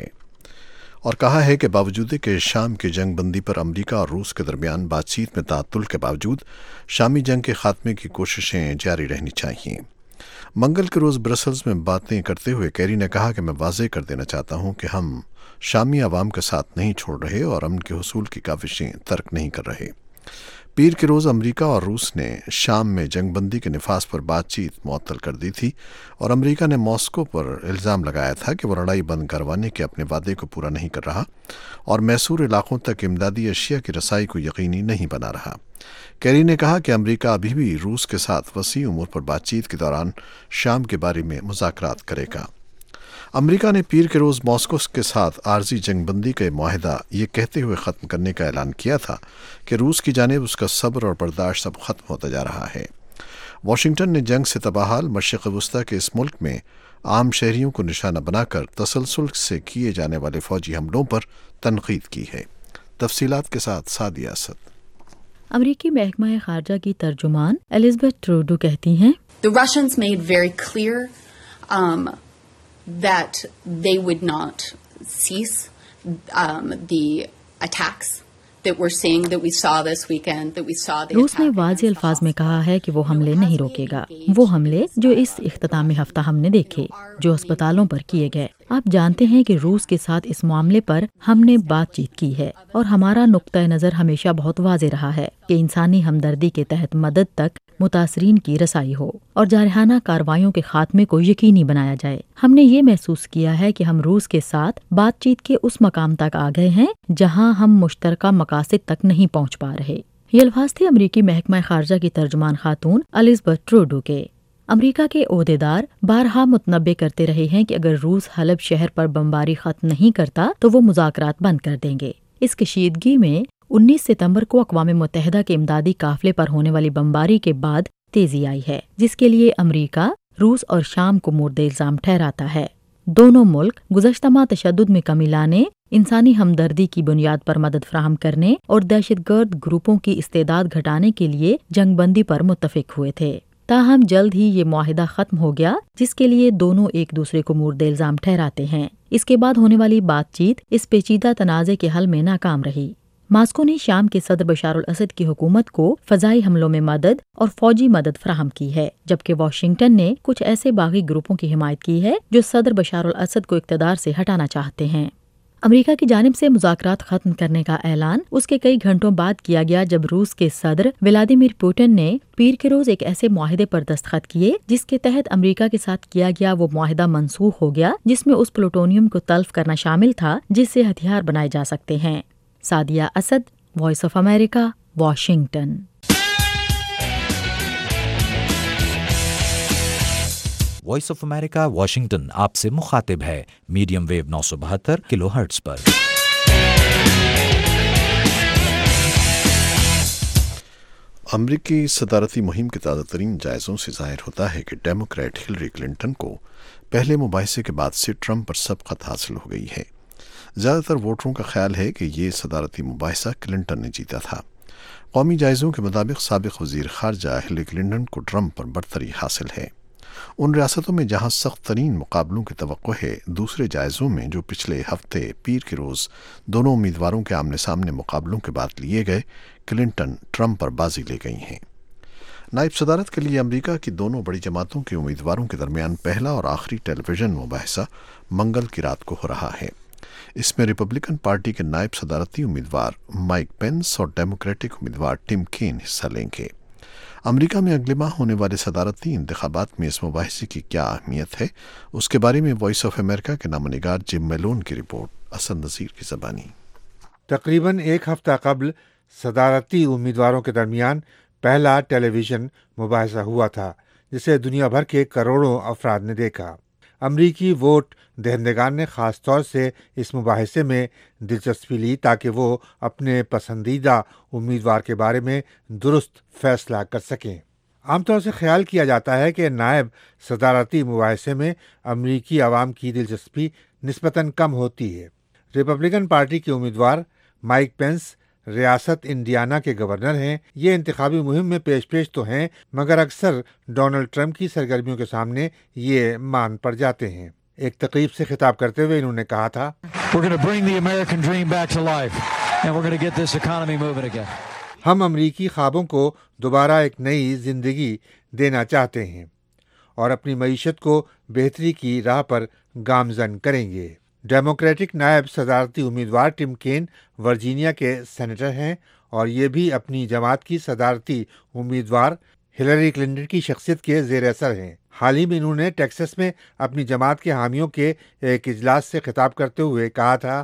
اور کہا ہے کہ باوجود کہ شام کی جنگ بندی پر امریکہ اور روس کے درمیان بات چیت میں تعطل کے باوجود شامی جنگ کے خاتمے کی کوششیں جاری رہنی چاہیے۔ منگل کے روز برسلز میں باتیں کرتے ہوئے کیری نے کہا کہ میں واضح کر دینا چاہتا ہوں کہ ہم شامی عوام کے ساتھ نہیں چھوڑ رہے اور امن کے حصول کی کاوشیں ترک نہیں کر رہے۔ پیر کے روز امریکہ اور روس نے شام میں جنگ بندی کے نفاذ پر بات چیت معطل کر دی تھی، اور امریکہ نے ماسکو پر الزام لگایا تھا کہ وہ لڑائی بند کروانے کے اپنے وعدے کو پورا نہیں کر رہا اور محصور علاقوں تک امدادی اشیاء کی رسائی کو یقینی نہیں بنا رہا۔ کیری نے کہا کہ امریکہ ابھی بھی روس کے ساتھ وسیع امور پر بات چیت کے دوران شام کے بارے میں مذاکرات کرے گا۔ امریکہ نے پیر کے روز ماسکو کے ساتھ عارضی جنگ بندی کا معاہدہ یہ کہتے ہوئے ختم کرنے کا اعلان کیا تھا کہ روس کی جانب اس کا صبر اور برداشت اب ختم ہوتا جا رہا ہے۔ واشنگٹن نے جنگ سے تباہال مشرق وسطی کے اس ملک میں عام شہریوں کو نشانہ بنا کر تسلسل سے کیے جانے والے فوجی حملوں پر تنقید کی ہے۔ تفصیلات کے ساتھ سعدیہ اسد۔ امریکی محکمہ خارجہ کی ترجمان الزبتھ ٹروڈو کہتی ہیں The Russians made very clear um, that they would not cease um, the attacks that we're seeing, that we saw this weekend, that we saw the روس نے واضح الفاظ میں کہا ہے کہ وہ حملے نہیں روکے گا، وہ حملے جو اس اختتامی ہفتہ ہم نے دیکھے، جو اسپتالوں پر کیے گئے۔ آپ جانتے ہیں کہ روس کے ساتھ اس معاملے پر ہم نے بات چیت کی ہے، اور ہمارا نقطہ نظر ہمیشہ بہت واضح رہا ہے کہ انسانی ہمدردی کے تحت مدد تک متاثرین کی رسائی ہو اور جارحانہ کارروائیوں کے خاتمے کو یقینی بنایا جائے۔ ہم نے یہ محسوس کیا ہے کہ ہم روس کے ساتھ بات چیت کے اس مقام تک آ گئے ہیں جہاں ہم مشترکہ مقاصد تک نہیں پہنچ پا رہے۔ یہ الفاظ تھے امریکی محکمہ خارجہ کی ترجمان خاتون الزبتھ ٹروڈو کے۔ امریکہ کے عہدیدار بارہا متنبع کرتے رہے ہیں کہ اگر روس حلب شہر پر بمباری ختم نہیں کرتا تو وہ مذاکرات بند کر دیں گے۔ इस कशीदगी में उन्नीस सितंबर को अक़वाम मुत्तहिदा के इमदादी काफिले पर होने वाली बमबारी के बाद तेजी आई है, जिसके लिए अमरीका, रूस और शाम को मुर्द इल्जाम ठहराता है। दोनों मुल्क गुज़श्ता माह तशद्दुद में कमी लाने, इंसानी हमदर्दी की बुनियाद पर मदद फराहम करने और दहशतगर्द ग्रुपों की इस्तेदाद घटाने के लिए जंगबंदी पर मुत्तफिक हुए थे। ताहम जल्द ही ये मुआहिदा खत्म हो गया, जिसके लिए दोनों एक दूसरे को मुर्द इल्जाम ठहराते हैं। इसके बाद होने वाली बातचीत इस पेचीदा तनाज़े के हल में नाकाम रही। मास्को ने शाम के सदर बशार अल असद की हुकूमत को फ़ज़ाई हमलों में मदद और फौजी मदद फराहम की है, जबकि वाशिंगटन ने कुछ ऐसे बागी ग्रुपों की हिमायत की है जो सदर बशार अल असद को इक़्तिदार से हटाना चाहते हैं। अमेरिका की जानिब से मुज़ाकरात खत्म करने का ऐलान उसके कई घंटों बाद किया गया, जब रूस के सदर व्लादिमीर पुतिन ने पीर के रोज एक ऐसे मुआहिदे पर दस्तखत किए जिसके तहत अमेरिका के साथ किया गया वो मुआहिदा मनसूख हो गया, जिसमें उस प्लूटोनियम को तल्फ करना शामिल था जिससे हथियार बनाए जा सकते हैं। Sadia Asad, voice of America, Washington. Voice of America Washington आपसे मुखातिब है मीडियम वेव नौ सौ बहत्तर किलो हर्ट्ज पर। अमरीकी सदारती मुहिम के ताज़ा तरीन जायज़ों से ज़ाहिर होता है कि डेमोक्रेट हिलरी क्लिंटन को पहले मुबाहिसे के बाद से ट्रंप पर सबकत हासिल हो गई है। ज़्यादातर वोटरों का ख्याल है कि ये सदारती मुबाहिसा क्लिंटन ने जीता था। कौमी जायज़ों के मुताबिक साबिक़ वज़ीर ख़ारजा हिलरी क्लिंटन को ट्रंप पर बरतरी हासिल है। उन रियासतों में जहां सख्त तरीन मुकाबलों की तवक्को है, दूसरे जायज़ों में जो पिछले हफ्ते पीर के रोज़ दोनों उम्मीदवारों के आमने सामने मुकाबलों के बाद लिए गए, क्लिंटन ट्रंप पर बाजी ले गई हैं। नायब सदारत के लिए अमरीका की दोनों बड़ी जमातों के उम्मीदवारों के दरमियान पहला और आखिरी टेलीविज़न मुबाहिसा मंगल की रात को हो रहा है। इसमें रिपब्लिकन पार्टी के नायब सदारती उम्मीदवार माइक पेंस और डेमोक्रेटिक उम्मीदवार टिम केन हिस्सा लेंगे। अमेरिका में अगले माह होने वाले सदारती इंतखाबात में इस मुबाहिसे की क्या अहमियत है, उसके बारे में वॉइस ऑफ अमेरिका के नामनिगार जिम मेलोन की रिपोर्ट असद नज़ीर की ज़बानी। तकरीबन एक हफ्ता कबल सदारती उम्मीदवारों के दरमियान पहला टेलीविज़न मुबाहिसा हुआ था, जिसे दुनिया भर के करोड़ों अफराद ने देखा। अमरीकी वोट दहंदगान ने ख़ास तौर से इस मुबाहिसे में दिलचस्पी ली ताकि वो अपने पसंदीदा उम्मीदवार के बारे में दुरुस्त फैसला कर सकें। आमतौर से ख्याल किया जाता है कि नायब सदारती मुबाहिसे में अमरीकी आवाम की दिलचस्पी निस्बतन कम होती है। रिपब्लिकन पार्टी के उम्मीदवार माइक पेंस रियासत इंडियाना के गवर्नर हैं। ये इंतखाबी मुहिम में पेश पेश तो हैं, मगर अक्सर डोनाल्ड ट्रंप की सरगर्मियों के सामने ये मान पड़ जाते हैं। एक तकरीब से खिताब करते हुए इन्होंने कहा था, हम अमरीकी ख्वाबों को दोबारा एक नई जिंदगी देना चाहते हैं और अपनी मईशत को बेहतरी की राह पर गामजन करेंगे। डेमोक्रेटिक नायब सदारती उम्मीदवार टिम केन वर्जीनिया के सेनेटर हैं और ये भी अपनी जमात की सदारती उम्मीदवार हिलरी क्लिंटन की शख्सियत के ज़ेर असर हैं। हाल ही में इन्होंने टेक्सास में अपनी जमात के हामियों के एक इजलास से खिताब करते हुए कहा था,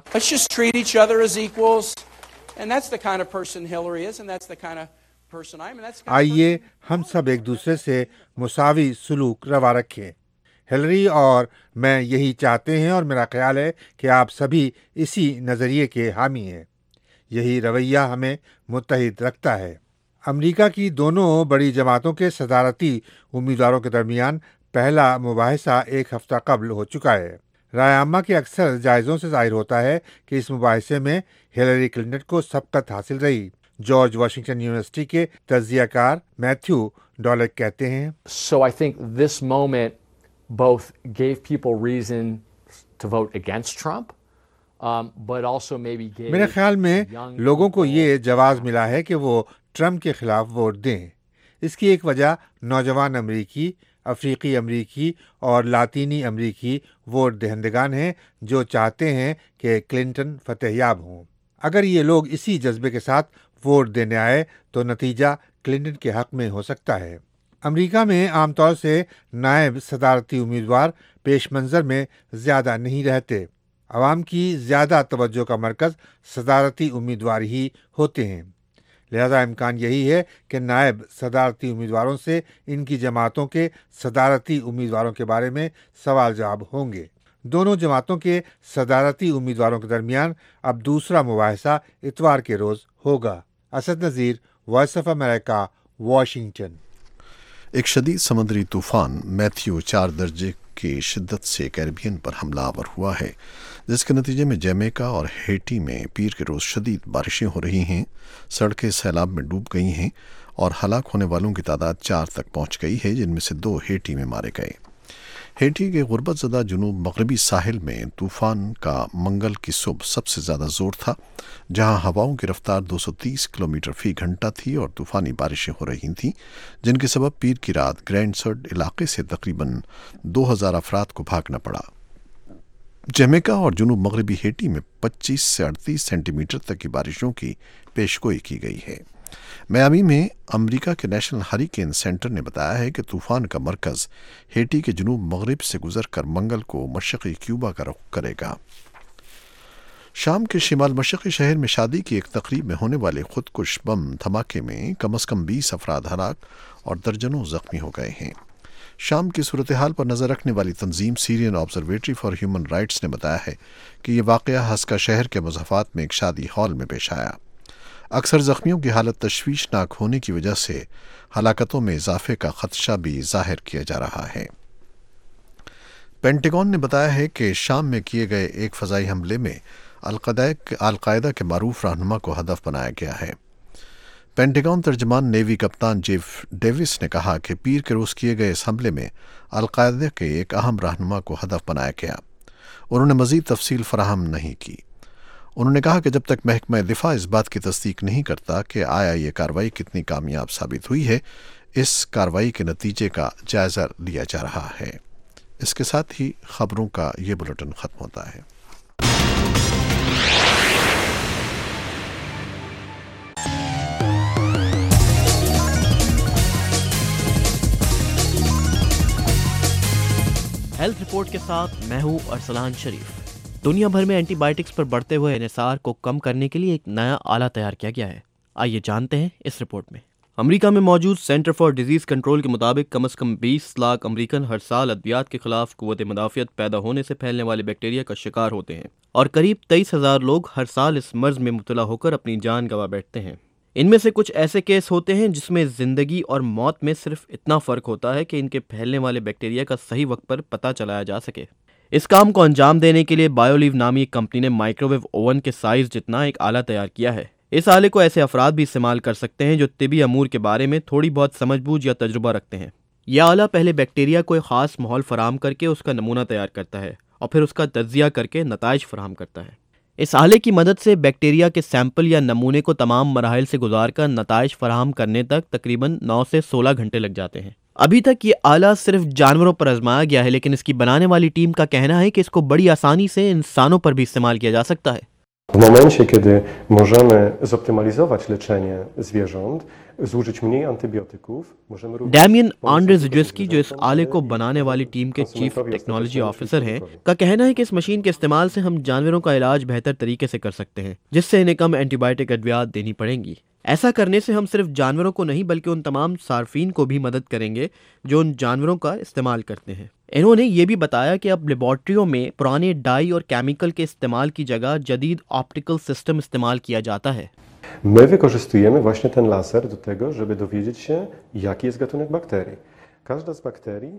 आइए हम सब एक दूसरे से मुसावी सलूक रवा रखें। हिलरी और मैं यही चाहते हैं और मेरा ख्याल है कि आप सभी इसी नज़रिए के हामी हैं। यही रवैया हमें मुत्तहिद रखता है। अमेरिका की दोनों बड़ी जमातों के सदारती उम्मीदवारों के दरमियान पहला मुबाहिसा एक हफ्ता कबल हो चुका है। राय आमा के अक्सर जायज़ों से ज़ाहिर होता है कि इस मुबाहिसे में हिलरी क्लिंटन को सबकत हासिल रही। जॉर्ज वाशिंगटन यूनिवर्सिटी के तज्ज़ियाकार मैथ्यू डॉलेक कहते हैं, So I think this moment both gave people reason to vote against Trump, um, but also maybe gave मेरे ख्याल में लोगों को ये जवाज़ मिला है कि वो ट्रंप के खिलाफ वोट दें। इसकी एक वजह नौजवान अमरीकी, अफ्रीकी अमरीकी और लातीनी अमरीकी वोट दहंदगान हैं जो चाहते हैं कि क्लिंटन फतेहयाब हों। अगर ये लोग इसी जज्बे के साथ वोट देने आए तो नतीजा क्लिंटन के हक में हो सकता है। अमेरिका में आमतौर से नायब सदारती उम्मीदवार पेश मंज़र में ज़्यादा नहीं रहते। आवाम की ज़्यादा तवज्जो का मरकज़ सदारती उम्मीदवार ही होते हैं। लिहाजा इम्कान यही है कि नायब सदारती उम्मीदवारों से इनकी जमातों के सदारती उम्मीदवारों के बारे में सवाल जवाब होंगे। دونوں جماعتوں کے صدارتی امیدواروں کے درمیان اب دوسرا مباحثہ اتوار کے روز ہوگا۔ Asad Nazir, voice of America, Washington. ایک شدید سمندری طوفان میتھیو چار درجے کی شدت سے کیریبین پر حملہ آور ہوا ہے، جس کے نتیجے میں جمیکا اور ہیٹی میں پیر کے روز شدید بارشیں ہو رہی ہیں، سڑکیں سیلاب میں ڈوب گئی ہیں اور ہلاک ہونے والوں کی تعداد چار تک پہنچ گئی ہے، جن میں سے دو ہیٹی میں مارے گئے۔ ہیٹی کے غربت زدہ جنوب مغربی ساحل میں طوفان کا منگل کی صبح سب سے زیادہ زور تھا، جہاں ہواؤں کی رفتار دو سو تیس کلومیٹر فی گھنٹہ تھی اور طوفانی بارشیں ہو رہی تھیں، جن کے سبب پیر کی رات گرینڈ سرڈ علاقے سے تقریباً دو ہزار افراد کو بھاگنا پڑا۔ جمیکا اور جنوب مغربی ہیٹی میں پچیس سے اڑتیس سینٹی میٹر تک کی بارشوں کی پیشگوئی کی گئی ہے۔ میامی میں امریکہ کے نیشنل ہریکین سینٹر نے بتایا ہے کہ طوفان کا مرکز ہیٹی کے جنوب مغرب سے گزر کر منگل کو مشرقی کیوبا کا رخ کرے گا۔ شام کے شمال مشرقی شہر میں شادی کی ایک تقریب میں ہونے والے خودکش بم دھماکے میں کم از کم بیس افراد ہلاک اور درجنوں زخمی ہو گئے ہیں۔ شام کی صورتحال پر نظر رکھنے والی تنظیم Syrian observatory for human rights نے بتایا ہے کہ یہ واقعہ ہسکا شہر کے مضافات میں ایک شادی ہال میں پیش آیا۔ اکثر زخمیوں کی حالت تشویشناک ہونے کی وجہ سے ہلاکتوں میں اضافے کا خدشہ بھی ظاہر کیا جا رہا ہے۔ پینٹاگون نے بتایا ہے کہ شام میں کیے گئے ایک فضائی حملے میں القاعدہ کے معروف رہنما کو ہدف بنایا گیا ہے۔ پینٹاگون ترجمان نیوی کپتان جیف ڈیوس نے کہا کہ پیر کے روز کیے گئے اس حملے میں القاعدہ کے ایک اہم رہنما کو ہدف بنایا گیا۔ انہوں نے مزید تفصیل فراہم نہیں کی۔ انہوں نے کہا کہ جب تک محکمہ دفاع اس بات کی تصدیق نہیں کرتا کہ آیا یہ کارروائی کتنی کامیاب ثابت ہوئی ہے، اس کارروائی کے نتیجے کا جائزہ لیا جا رہا ہے۔ اس کے ساتھ ہی خبروں کا یہ بلیٹن ختم ہوتا ہے۔ ہیلتھ رپورٹ کے ساتھ میں ہوں ارسلان شریف۔ دنیا بھر میں اینٹی بائیوٹکس پر بڑھتے ہوئے انحصار کو کم کرنے کے لیے ایک نیا آلہ تیار کیا گیا ہے۔ آئیے جانتے ہیں اس رپورٹ میں۔ امریکہ میں موجود سینٹر فار ڈیزیز کنٹرول کے مطابق کم از کم بیس لاکھ امریکن ہر سال ادویات کے خلاف قوت مدافعت پیدا ہونے سے پھیلنے والے بیکٹیریا کا شکار ہوتے ہیں، اور قریب تیئیس ہزار لوگ ہر سال اس مرض میں مبتلا ہو کر اپنی جان گنوا بیٹھتے ہیں۔ ان میں سے کچھ ایسے کیس ہوتے ہیں جس میں زندگی اور موت میں صرف اتنا فرق ہوتا ہے کہ ان کے پھیلنے والے بیکٹیریا کا صحیح وقت پر پتہ چلایا جا سکے۔ اس کام کو انجام دینے کے لیے بایولیو نامی ایک کمپنی نے مائکروویو اوون کے سائز جتنا ایک آلہ تیار کیا ہے۔ اس آلے کو ایسے افراد بھی استعمال کر سکتے ہیں جو طبی امور کے بارے میں تھوڑی بہت سمجھ بوجھ یا تجربہ رکھتے ہیں۔ یہ آلہ پہلے بیکٹیریا کو ایک خاص ماحول فراہم کر کے اس کا نمونہ تیار کرتا ہے اور پھر اس کا تجزیہ کر کے نتائج فراہم کرتا ہے۔ اس آلے کی مدد سے بیکٹیریا کے سیمپل یا نمونے کو تمام مراحل سے گزار کر نتائج فراہم کرنے تک تقریباً نو سے سولہ گھنٹے لگ جاتے ہیں۔ ابھی تک یہ آلہ صرف جانوروں پر آزمایا گیا ہے، لیکن اس کی بنانے والی ٹیم کا کہنا ہے کہ اس کو بڑی آسانی سے انسانوں پر بھی استعمال کیا جا سکتا ہے۔ W momencie, kiedy możemy zoptymalizować leczenie zwierząt, zużyć mniej antybiotyków, możemy również... Damian Andrzejewski, جو اس آلے کو بنانے والی ٹیم کے چیف ٹیکنالوجی آفیسر ہیں، کا کہنا ہے کہ اس مشین کے استعمال سے ہم جانوروں کا علاج بہتر طریقے سے کر سکتے ہیں، جس سے انہیں کم اینٹی بائیوٹک ادویات دینی پڑیں گی۔ ایسا کرنے سے ہم صرف جانوروں کو نہیں بلکہ ان تمام صارفین کو بھی مدد کریں گے جو ان جانوروں کا استعمال کرتے ہیں۔ انہوں نے یہ بھی بتایا کہ اب لیبارٹریوں میں پرانے ڈائی اور کیمیکل کے استعمال کی جگہ جدید آپٹیکل سسٹم استعمال کیا جاتا ہے۔ My wykorzystujemy właśnie ten laser do tego, żeby dowiedzieć się, jaki jest gatunek bakterii. Każda z bakterii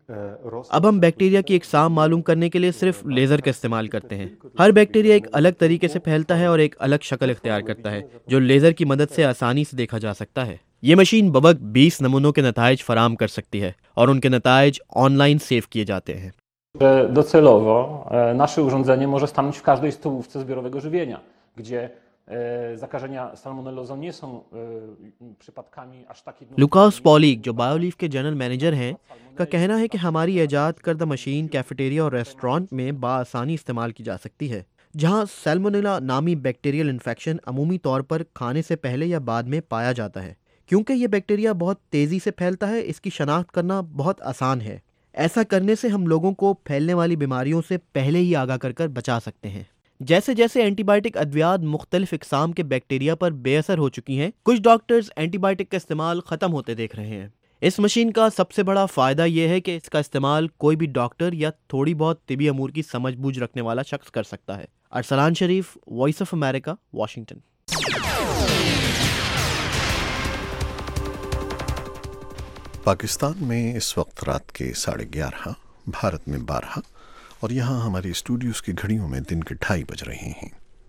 اب ہم بیکٹیریا کی اقسام معلوم کرنے کے لیے صرف لیزر کا استعمال کرتے ہیں۔ ہر بیکٹیریا ایک الگ طریقے سے پھیلتا ہے اور ایک الگ شکل اختیار کرتا ہے، جو لیزر کی مدد سے آسانی سے دیکھا جا سکتا ہے۔ یہ مشین بوقت بیس نمونوں کے نتائج فراہم کر سکتی ہے اور ان کے نتائج آن لائن سیو کیے جاتے ہیں۔ Docelowo nasze urządzenie może stanąć w każdej stołówce zbiorowego żywienia, gdzie zakażenia salmonellozą nie są przypadkami aż takimi... Lukas Polik, جو بایولیف کے جنرل مینیجر ہیں، کا کہنا ہے کہ ہماری ایجاد کردہ مشین کیفیٹیریا اور ریسٹورانٹ میں بآسانی استعمال کی جا سکتی ہے، جہاں سیلمونیلا نامی بیکٹیریل انفیکشن عمومی طور پر کھانے سے پہلے یا بعد میں پایا جاتا ہے۔ کیونکہ یہ بیکٹیریا بہت تیزی سے پھیلتا ہے، اس کی شناخت کرنا بہت آسان ہے۔ ایسا کرنے سے ہم لوگوں کو پھیلنے والی بیماریوں سے پہلے ہی آگاہ کر کر بچا سکتے ہیں۔ جیسے جیسے اینٹی بائیوٹک ادویات مختلف اقسام کے بیکٹیریا پر بے اثر ہو چکی ہیں، کچھ ڈاکٹرز اینٹی بائیوٹک کا استعمال ختم ہوتے دیکھ رہے ہیں۔ اس مشین کا سب سے بڑا فائدہ یہ ہے کہ اس کا استعمال کوئی بھی ڈاکٹر یا تھوڑی بہت طبی امور کی سمجھ بوجھ رکھنے والا شخص کر سکتا ہے۔ Arsalan Sharif, voice of America, Washington. Pakistan میں اس وقت رات کے ساڑھے گیارہ، بھارت میں بارہ، اور یہاں ہمارے اسٹوڈیوز کی گھڑیوں میں دن کے ڈھائی بج رہے ہیں۔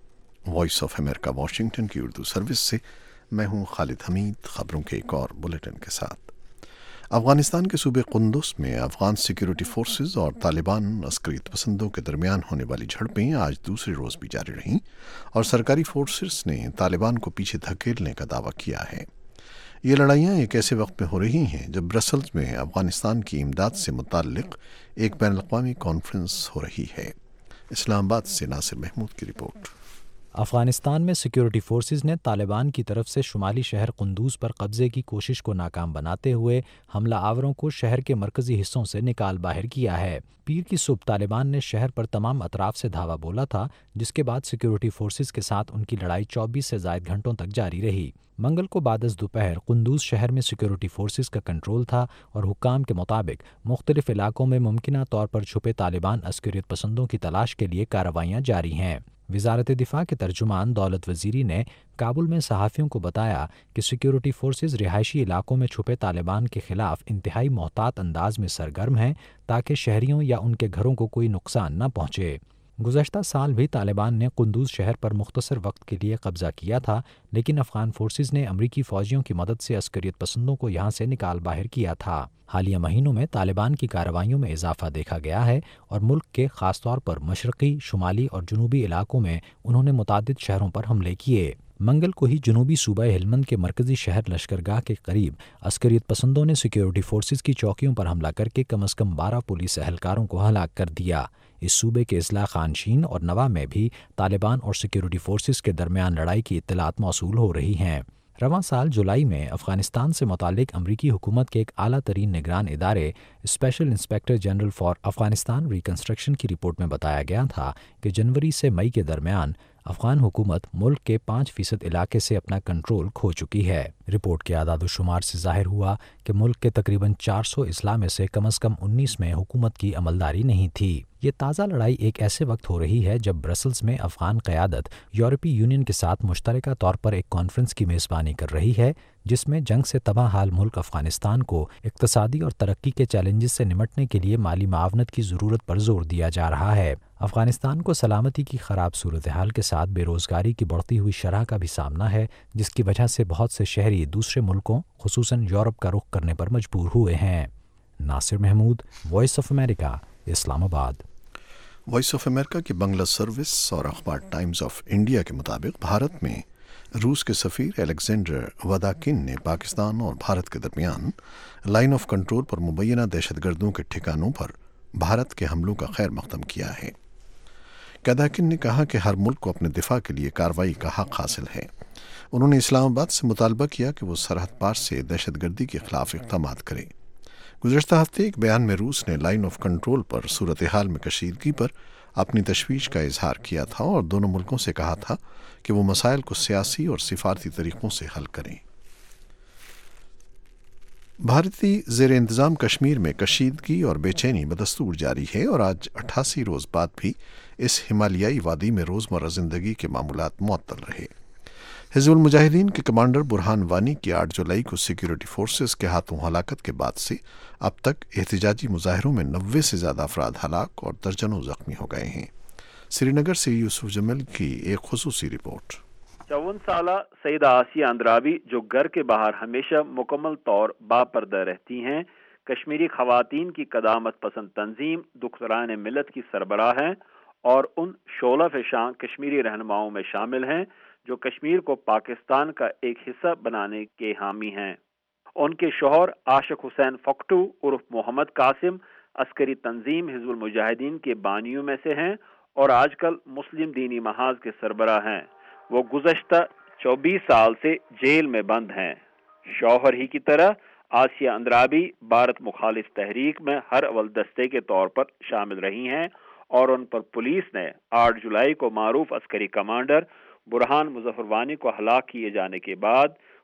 وائس آف امریکہ واشنگٹن کی اردو سروس سے میں ہوں خالد حمید، خبروں کے ایک اور بلیٹن کے ساتھ۔ افغانستان کے صوبے قندوز میں افغان سیکیورٹی فورسز اور طالبان عسکریت پسندوں کے درمیان ہونے والی جھڑپیں آج دوسرے روز بھی جاری رہیں، اور سرکاری فورسز نے طالبان کو پیچھے دھکیلنے کا دعویٰ کیا ہے۔ یہ لڑائیاں ایک ایسے وقت میں ہو رہی ہیں جب برسلز میں افغانستان کی امداد سے متعلق ایک بین الاقوامی کانفرنس ہو رہی ہے۔ اسلام آباد سے ناصر محمود کی رپورٹ۔ افغانستان میں سیکیورٹی فورسز نے طالبان کی طرف سے شمالی شہر قندوز پر قبضے کی کوشش کو ناکام بناتے ہوئے حملہ آوروں کو شہر کے مرکزی حصوں سے نکال باہر کیا ہے۔ پیر کی صبح طالبان نے شہر پر تمام اطراف سے دھاوا بولا تھا، جس کے بعد سیکیورٹی فورسز کے ساتھ ان کی لڑائی چوبیس سے زائد گھنٹوں تک جاری رہی۔ منگل کو بعد از دوپہر قندوز شہر میں سیکیورٹی فورسز کا کنٹرول تھا، اور حکام کے مطابق مختلف علاقوں میں ممکنہ طور پر چھپے طالبان عسکریت پسندوں کی تلاش کے لیے کارروائیاں جاری ہیں۔ وزارت دفاع کے ترجمان دولت وزیری نے کابل میں صحافیوں کو بتایا کہ سیکیورٹی فورسز رہائشی علاقوں میں چھپے طالبان کے خلاف انتہائی محتاط انداز میں سرگرم ہیں تاکہ شہریوں یا ان کے گھروں کو کوئی نقصان نہ پہنچے۔ گزشتہ سال بھی طالبان نے قندوز شہر پر مختصر وقت کے لیے قبضہ کیا تھا، لیکن افغان فورسز نے امریکی فوجیوں کی مدد سے عسکریت پسندوں کو یہاں سے نکال باہر کیا تھا۔ حالیہ مہینوں میں طالبان کی کارروائیوں میں اضافہ دیکھا گیا ہے، اور ملک کے خاص طور پر مشرقی، شمالی اور جنوبی علاقوں میں انہوں نے متعدد شہروں پر حملے کیے۔ منگل کو ہی جنوبی صوبہ ہلمند کے مرکزی شہر لشکرگاہ کے قریب عسکریت پسندوں نے سیکیورٹی فورسز کی چوکیوں پر حملہ کر کے کم از کم بارہ پولیس اہلکاروں کو ہلاک کر دیا۔ اس صوبے کے اضلاع خانشین اور نوا میں بھی طالبان اور سیکیورٹی فورسز کے درمیان لڑائی کی اطلاعات موصول ہو رہی ہیں۔ رواں سال جولائی میں افغانستان سے متعلق امریکی حکومت کے ایک اعلیٰ ترین نگران ادارے special inspector general for Afghanistan reconstruction کی رپورٹ میں بتایا گیا تھا کہ جنوری سے مئی کے درمیان افغان حکومت ملک کے پانچ فیصد علاقے سے اپنا کنٹرول کھو چکی ہے۔ رپورٹ کے اعداد و شمار سے ظاہر ہوا کہ ملک کے تقریباً چار سو اضلاع میں سے کم از کم انیس میں حکومت کی عملداری نہیں تھی۔ یہ تازہ لڑائی ایک ایسے وقت ہو رہی ہے جب برسلز میں افغان قیادت یورپی یونین کے ساتھ مشترکہ طور پر ایک کانفرنس کی میزبانی کر رہی ہے، جس میں جنگ سے تباہ حال ملک افغانستان کو اقتصادی اور ترقی کے چیلنجز سے نمٹنے کے لیے مالی معاونت کی ضرورت پر زور دیا جا رہا ہے۔ افغانستان کو سلامتی کی خراب صورتحال کے ساتھ بے روزگاری کی بڑھتی ہوئی شرح کا بھی سامنا ہے، جس کی وجہ سے بہت سے شہری دوسرے ملکوں خصوصاً یورپ کا رخ کرنے پر مجبور ہوئے ہیں۔ Nasir Mahmood, voice of America, Islamabad. Voice of امریکہ کی بنگلہ سروس اور اخبار ٹائمز آف انڈیا کے مطابق بھارت میں روس کے سفیر الیگزینڈر وداکن نے پاکستان اور بھارت کے درمیان لائن آف کنٹرول پر مبینہ دہشت گردوں کے ٹھکانوں پر بھارت کے حملوں کا خیر مقدم کیا ہے۔ وداکن نے کہا کہ ہر ملک کو اپنے دفاع کے لیے کارروائی کا حق حاصل ہے۔ انہوں نے اسلام آباد سے مطالبہ کیا کہ وہ سرحد پار سے دہشت گردی کے خلاف اقدامات کرے۔ گزشتہ ہفتے ایک بیان میں روس نے لائن آف کنٹرول پر صورتحال میں کشیدگی پر اپنی تشویش کا اظہار کیا تھا اور دونوں ملکوں سے کہا تھا کہ وہ مسائل کو سیاسی اور سفارتی طریقوں سے حل کریں۔ بھارتی زیر انتظام کشمیر میں کشیدگی اور بے چینی بدستور جاری ہے، اور آج اٹھاسی روز بعد بھی اس ہمالیائی وادی میں روزمرہ زندگی کے معمولات معطل رہے۔ حزب المجاہدین کے کمانڈر برہان وانی کی آٹھ جولائی کو سیکیورٹی فورسز کے ہاتھوں ہلاکت کے بعد سے اب تک احتجاجی مظاہروں میں نوے سے زیادہ افراد ہلاک اور درجنوں زخمی ہو گئے ہیں۔ سری نگر سے یوسف جمل کی ایک خصوصی رپورٹ۔ چون سالہ سیدہ آسیہ اندرابی، جو گھر کے باہر ہمیشہ مکمل طور باپردہ رہتی ہیں، کشمیری خواتین کی قدامت پسند تنظیم دختران ملت کی سربراہ ہیں اور ان شعلہ فشاں کشمیری رہنماؤں میں شامل ہیں جو کشمیر کو پاکستان کا ایک حصہ بنانے کے حامی ہیں۔ ان کے شوہر عاشق حسین فکٹو عرف محمد قاسم عسکری تنظیم حزب المجاہدین کے بانیوں میں سے ہیں اور آج کل مسلم دینی محاذ کے سربراہ ہیں۔ وہ گزشتہ چوبیس سال سے جیل میں بند ہیں۔ شوہر ہی کی طرح آسیہ اندرابی بھارت مخالف تحریک میں ہر اول دستے کے طور پر شامل رہی ہیں اور ان پر پولیس نے آٹھ جولائی کو معروف عسکری کمانڈر برہان مظفر وانی کو ہلاک کیے جانے کے بعد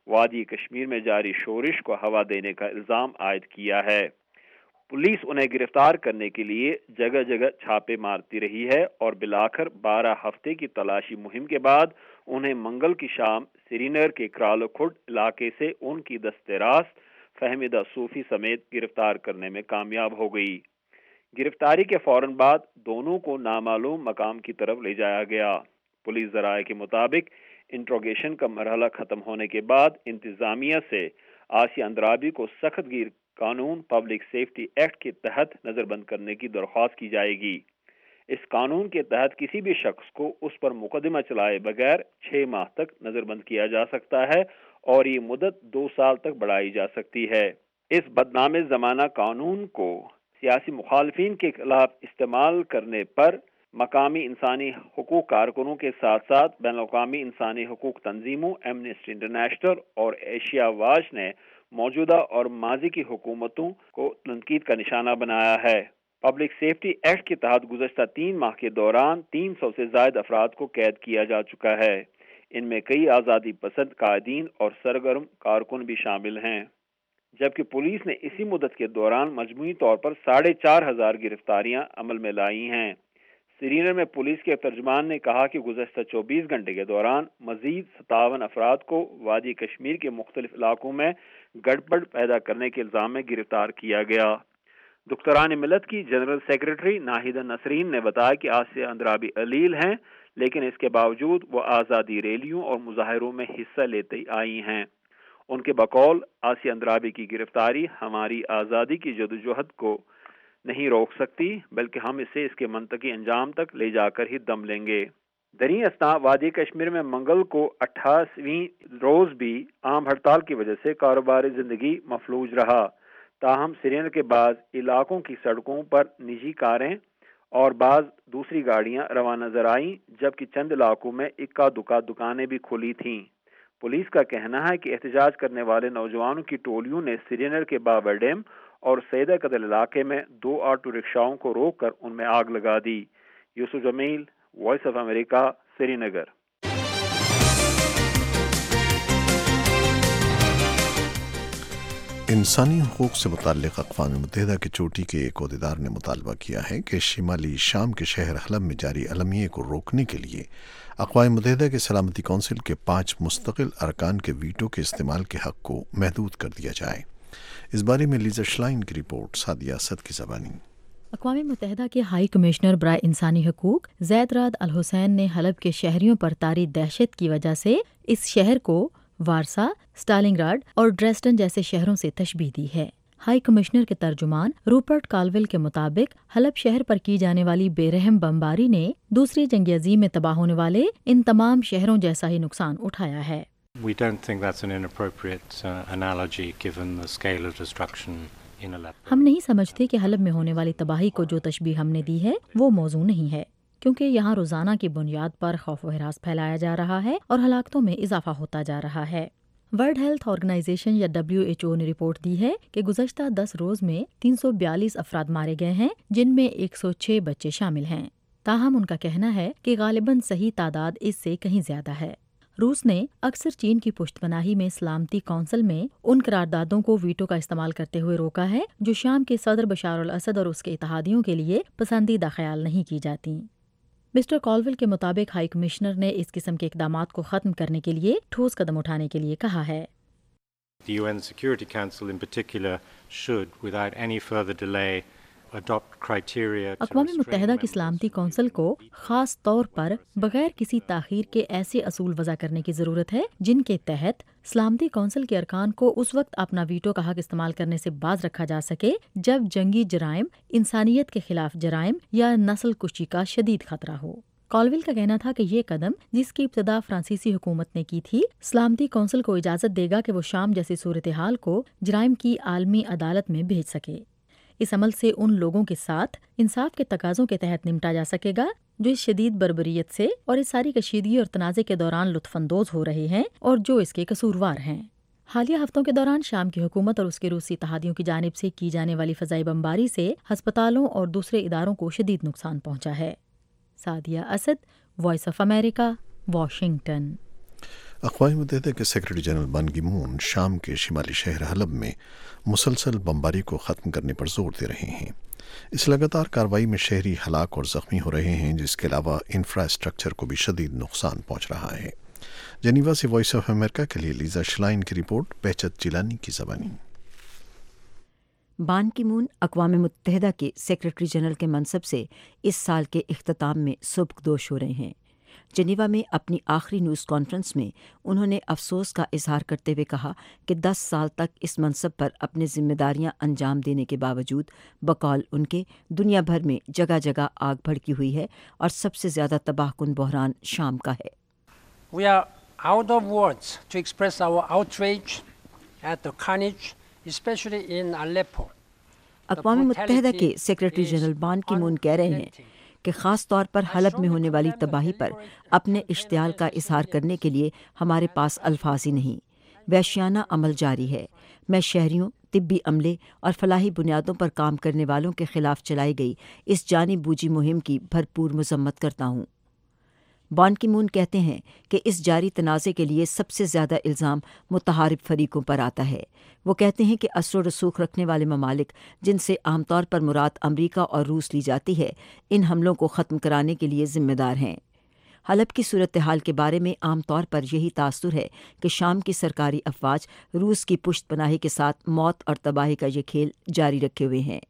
وادی کشمیر میں جاری شورش کو ہوا دینے کا الزام عائد کیا ہے۔ پولیس انہیں گرفتار کرنے کے لیے جگہ جگہ چھاپے مارتی رہی ہے اور بالآخر بارہ ہفتے کی تلاشی مہم کے بعد انہیں منگل کی شام سری نگر کے کرالو کھڈ علاقے سے ان کی دست راست فہمیدہ صوفی سمیت گرفتار کرنے میں کامیاب ہو گئی۔ گرفتاری کے فوراً بعد دونوں کو نامعلوم مقام کی طرف لے جایا گیا۔ پولیس ذرائع کے مطابق انٹروگیشن کا مرحلہ ختم ہونے کے بعد انتظامیہ سے آسیہ اندرابی کو سخت گیر قانون پبلک سیفٹی ایکٹ کے تحت نظر بند کرنے کی درخواست کی جائے گی۔ اس قانون کے تحت کسی بھی شخص کو اس پر مقدمہ چلائے بغیر چھ ماہ تک نظر بند کیا جا سکتا ہے اور یہ مدت دو سال تک بڑھائی جا سکتی ہے۔ اس بدنام زمانہ قانون کو سیاسی مخالفین کے خلاف استعمال کرنے پر مقامی انسانی حقوق کارکنوں کے ساتھ ساتھ بین الاقوامی انسانی حقوق تنظیموں ایمنسٹی انٹرنیشنل اور ایشیا واچ نے موجودہ اور ماضی کی حکومتوں کو تنقید کا نشانہ بنایا ہے۔ پبلک سیفٹی ایکٹ کے تحت گزشتہ تین ماہ کے دوران تین سو سے زائد افراد کو قید کیا جا چکا ہے۔ ان میں کئی آزادی پسند قائدین اور سرگرم کارکن بھی شامل ہیں، جبکہ پولیس نے اسی مدت کے دوران مجموعی طور پر ساڑھے چار ہزار گرفتاریاں عمل میں لائی ہیں۔ سری نگر میں پولیس کے ترجمان نے کہا کہ گزشتہ چوبیس گھنٹے کے دوران مزید ستاون افراد کو وادی کشمیر کے مختلف علاقوں میں گڑبڑ پیدا کرنے کے الزام میں گرفتار کیا گیا۔ دختران ملت کی جنرل سیکرٹری ناہیدہ نسرین نے بتایا کہ آسیہ اندرابی علیل ہیں، لیکن اس کے باوجود وہ آزادی ریلیوں اور مظاہروں میں حصہ لیتے آئی ہیں۔ ان کے بقول آسیہ اندرابی کی گرفتاری ہماری آزادی کی جدوجہد کو نہیں روک سکتی، بلکہ ہم اسے اس کے منطقی انجام تک لے جا کر ہی دم لیں گے۔ دریں اثنا وادی کشمیر میں منگل کو اٹھائیسویں روز بھی عام ہڑتال کی وجہ سے کاروباری زندگی مفلوج رہا، تاہم سری نگر کے بعض علاقوں کی سڑکوں پر نجی کاریں اور بعض دوسری گاڑیاں روانہ نظر آئیں، جبکہ چند علاقوں میں اکا دکا دکانیں بھی کھلی تھیں۔ پولیس کا کہنا ہے کہ احتجاج کرنے والے نوجوانوں کی ٹولیوں نے سری نگر کے بابر ڈیم اور سیدہ قدل علاقے میں دو آٹو رکشاؤں کو روک کر ان میں آگ لگا دی۔ Yousuf Jamil, voice of America, Srinagar. انسانی حقوق سے متعلق اقوام متحدہ کی چوٹی کے ایک عہدیدار نے مطالبہ کیا ہے کہ شمالی شام کے شہر حلب میں جاری المیے کو روکنے کے لیے اقوام متحدہ کے سلامتی کونسل کے پانچ مستقل ارکان کے ویٹو کے استعمال کے حق کو محدود کر دیا جائے۔ اس بارے میں لیزا شلائن کی رپورٹ سعدیہ اسد کی زبانی۔ اقوام متحدہ کے ہائی کمشنر برائے انسانی حقوق زید راد الحسین نے حلب کے شہریوں پر طاری دہشت کی وجہ سے اس شہر کو وارسا، اسٹالنگراڈ اور ڈریسڈن جیسے شہروں سے تشبیہ دی ہے۔ ہائی کمشنر کے ترجمان روپرٹ کالویل کے مطابق حلب شہر پر کی جانے والی بے رحم بمباری نے دوسری جنگ عظیم میں تباہ ہونے والے ان تمام شہروں جیسا ہی نقصان اٹھایا ہے۔ We don't think that's an inappropriate uh, analogy given the scale of destruction in Aleppo. ہم نہیں سمجھتے کہ حلب میں ہونے والی تباہی کو جو تشبیہ ہم نے دی ہے وہ موضوع نہیں ہے، کیونکہ یہاں روزانہ کی بنیاد پر خوف و ہراس پھیلایا جا رہا ہے اور ہلاکتوں میں اضافہ ہوتا جا رہا ہے۔ ورلڈ ہیلتھ آرگنائزیشن یا ڈبلیو ایچ او نے رپورٹ دی ہے کہ گزشتہ دس روز میں تین سو بیالیس افراد مارے گئے ہیں، جن میں ایک سو چھ بچے شامل ہیں۔ تاہم ان کا کہنا ہے کہ غالباً صحیح تعداد اس سے کہیں زیادہ ہے۔ روس نے اکثر چین کی پشت پناہی میں سلامتی کونسل میں ان قراردادوں کو ویٹو کا استعمال کرتے ہوئے روکا ہے جو شام کے صدر بشار الاسد اور اس کے اتحادیوں کے لیے پسندیدہ خیال نہیں کی جاتی۔ مسٹر کالویل کے مطابق ہائی کمشنر نے اس قسم کے اقدامات کو ختم کرنے کے لیے ٹھوس قدم اٹھانے کے لیے کہا ہے۔ The U N Security Council in particular should, without any further delay, adopt criteria to اقوام متحدہ کی سلامتی کونسل کو خاص طور پر بغیر کسی تاخیر کے ایسے اصول وضع کرنے کی ضرورت ہے جن کے تحت سلامتی کونسل کے ارکان کو اس وقت اپنا ویٹو کا حق استعمال کرنے سے باز رکھا جا سکے جب جنگی جرائم، انسانیت کے خلاف جرائم یا نسل کشی کا شدید خطرہ ہو۔ کالویل کا کہنا تھا کہ یہ قدم، جس کی ابتدا فرانسیسی حکومت نے کی تھی، سلامتی کونسل کو اجازت دے گا کہ وہ شام جیسی صورتحال کو جرائم کی عالمی عدالت میں بھیج سکے۔ اس عمل سے ان لوگوں کے ساتھ انصاف کے تقاضوں کے تحت نمٹا جا سکے گا جو اس شدید بربریت سے اور اس ساری کشیدگی اور تنازع کے دوران لطف اندوز ہو رہے ہیں اور جو اس کے قصوروار ہیں۔ حالیہ ہفتوں کے دوران شام کی حکومت اور اس کے روسی اتحادیوں کی جانب سے کی جانے والی فضائی بمباری سے ہسپتالوں اور دوسرے اداروں کو شدید نقصان پہنچا ہے۔ Sadia Asad, voice of America, Washington. اقوام متحدہ کے سیکرٹری جنرل بان کی مون شام کے شمالی شہر حلب میں مسلسل بمباری کو ختم کرنے پر زور دے رہے ہیں۔ اس لگاتار کارروائی میں شہری ہلاک اور زخمی ہو رہے ہیں، جس کے علاوہ انفراسٹرکچر کو بھی شدید نقصان پہنچ رہا ہے۔ جنیوا سے وائس آف امریکہ کے لیے لیزا شلائن کی رپورٹ بہجت جیلانی کی زبانی۔ بان کی مون اقوام متحدہ کے سیکرٹری جنرل کے منصب سے اس سال کے اختتام میں سبکدوش ہو رہے ہیں۔ جنیوا میں اپنی آخری نیوز کانفرنس میں انہوں نے افسوس کا اظہار کرتے ہوئے کہا کہ دس سال تک اس منصب پر اپنی ذمہ داریاں انجام دینے کے باوجود بقول ان کے دنیا بھر میں جگہ جگہ آگ بھڑکی ہوئی ہے اور سب سے زیادہ تباہ کن بحران شام کا ہے۔ We are out of words to express our outrage at the carnage, especially in Aleppo. اقوام متحدہ کے سیکرٹری جنرل بان کی مون کہہ رہے ہیں کہ خاص طور پر حلب میں ہونے والی تباہی پر اپنے اشتعال کا اظہار کرنے کے لیے ہمارے پاس الفاظ ہی نہیں۔ وحشیانہ عمل جاری ہے۔ میں شہریوں، طبی عملے اور فلاحی بنیادوں پر کام کرنے والوں کے خلاف چلائی گئی اس جانب بوجھی مہم کی بھرپور مذمت کرتا ہوں۔ بان کی مون کہتے ہیں کہ اس جاری تنازع کے لیے سب سے زیادہ الزام متحارب فریقوں پر آتا ہے۔ وہ کہتے ہیں کہ اثر و رسوخ رکھنے والے ممالک، جن سے عام طور پر مراد امریکہ اور روس لی جاتی ہے، ان حملوں کو ختم کرانے کے لیے ذمہ دار ہیں۔ حلب کی صورتحال کے بارے میں عام طور پر یہی تاثر ہے کہ شام کی سرکاری افواج روس کی پشت پناہی کے ساتھ موت اور تباہی کا یہ کھیل جاری رکھے ہوئے ہیں۔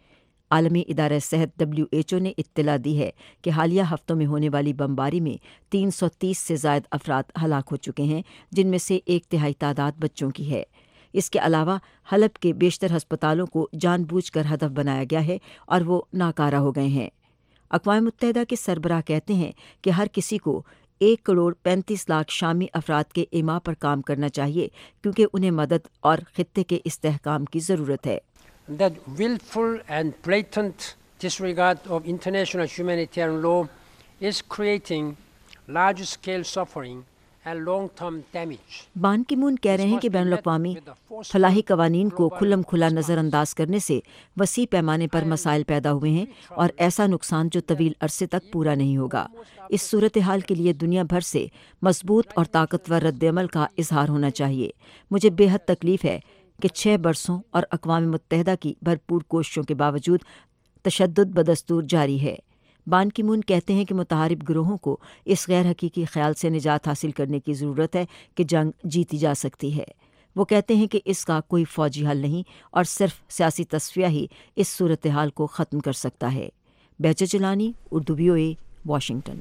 عالمی ادارہ صحت ڈبلیو ایچ او نے اطلاع دی ہے کہ حالیہ ہفتوں میں ہونے والی بمباری میں تین سو تیس سے زائد افراد ہلاک ہو چکے ہیں، جن میں سے ایک تہائی تعداد بچوں کی ہے۔ اس کے علاوہ حلب کے بیشتر ہسپتالوں کو جان بوجھ کر ہدف بنایا گیا ہے اور وہ ناکارہ ہو گئے ہیں۔ اقوام متحدہ کے سربراہ کہتے ہیں کہ ہر کسی کو ایک کروڑ پینتیس لاکھ شامی افراد کے ایما پر کام کرنا چاہیے، کیونکہ انہیں مدد اور خطے کے استحکام کی ضرورت ہے۔ That willful and blatant disregard of international humanitarian law is creating large-scale suffering and long-term damage. بان کی مون کہہ رہے ہیں کہ بین الاقوامی فلاحی قوانین کو کھلم کھلا نظر انداز کرنے سے وسیع پیمانے پر مسائل پیدا ہوئے ہیں اور ایسا نقصان جو طویل عرصے تک پورا نہیں ہوگا۔ اس صورتحال کے لیے دنیا بھر سے مضبوط اور طاقتور رد عمل کا اظہار ہونا چاہیے۔ مجھے بے حد تکلیف ہے کہ چھ برسوں اور اقوام متحدہ کی بھرپور کوششوں کے باوجود تشدد بدستور جاری ہے۔ بان کی مون کہتے ہیں کہ متحارب گروہوں کو اس غیر حقیقی خیال سے نجات حاصل کرنے کی ضرورت ہے کہ جنگ جیتی جا سکتی ہے۔ وہ کہتے ہیں کہ اس کا کوئی فوجی حل نہیں اور صرف سیاسی تصفیہ ہی اس صورتحال کو ختم کر سکتا ہے۔ Behjat Gilani, Urdu V O A, Washington.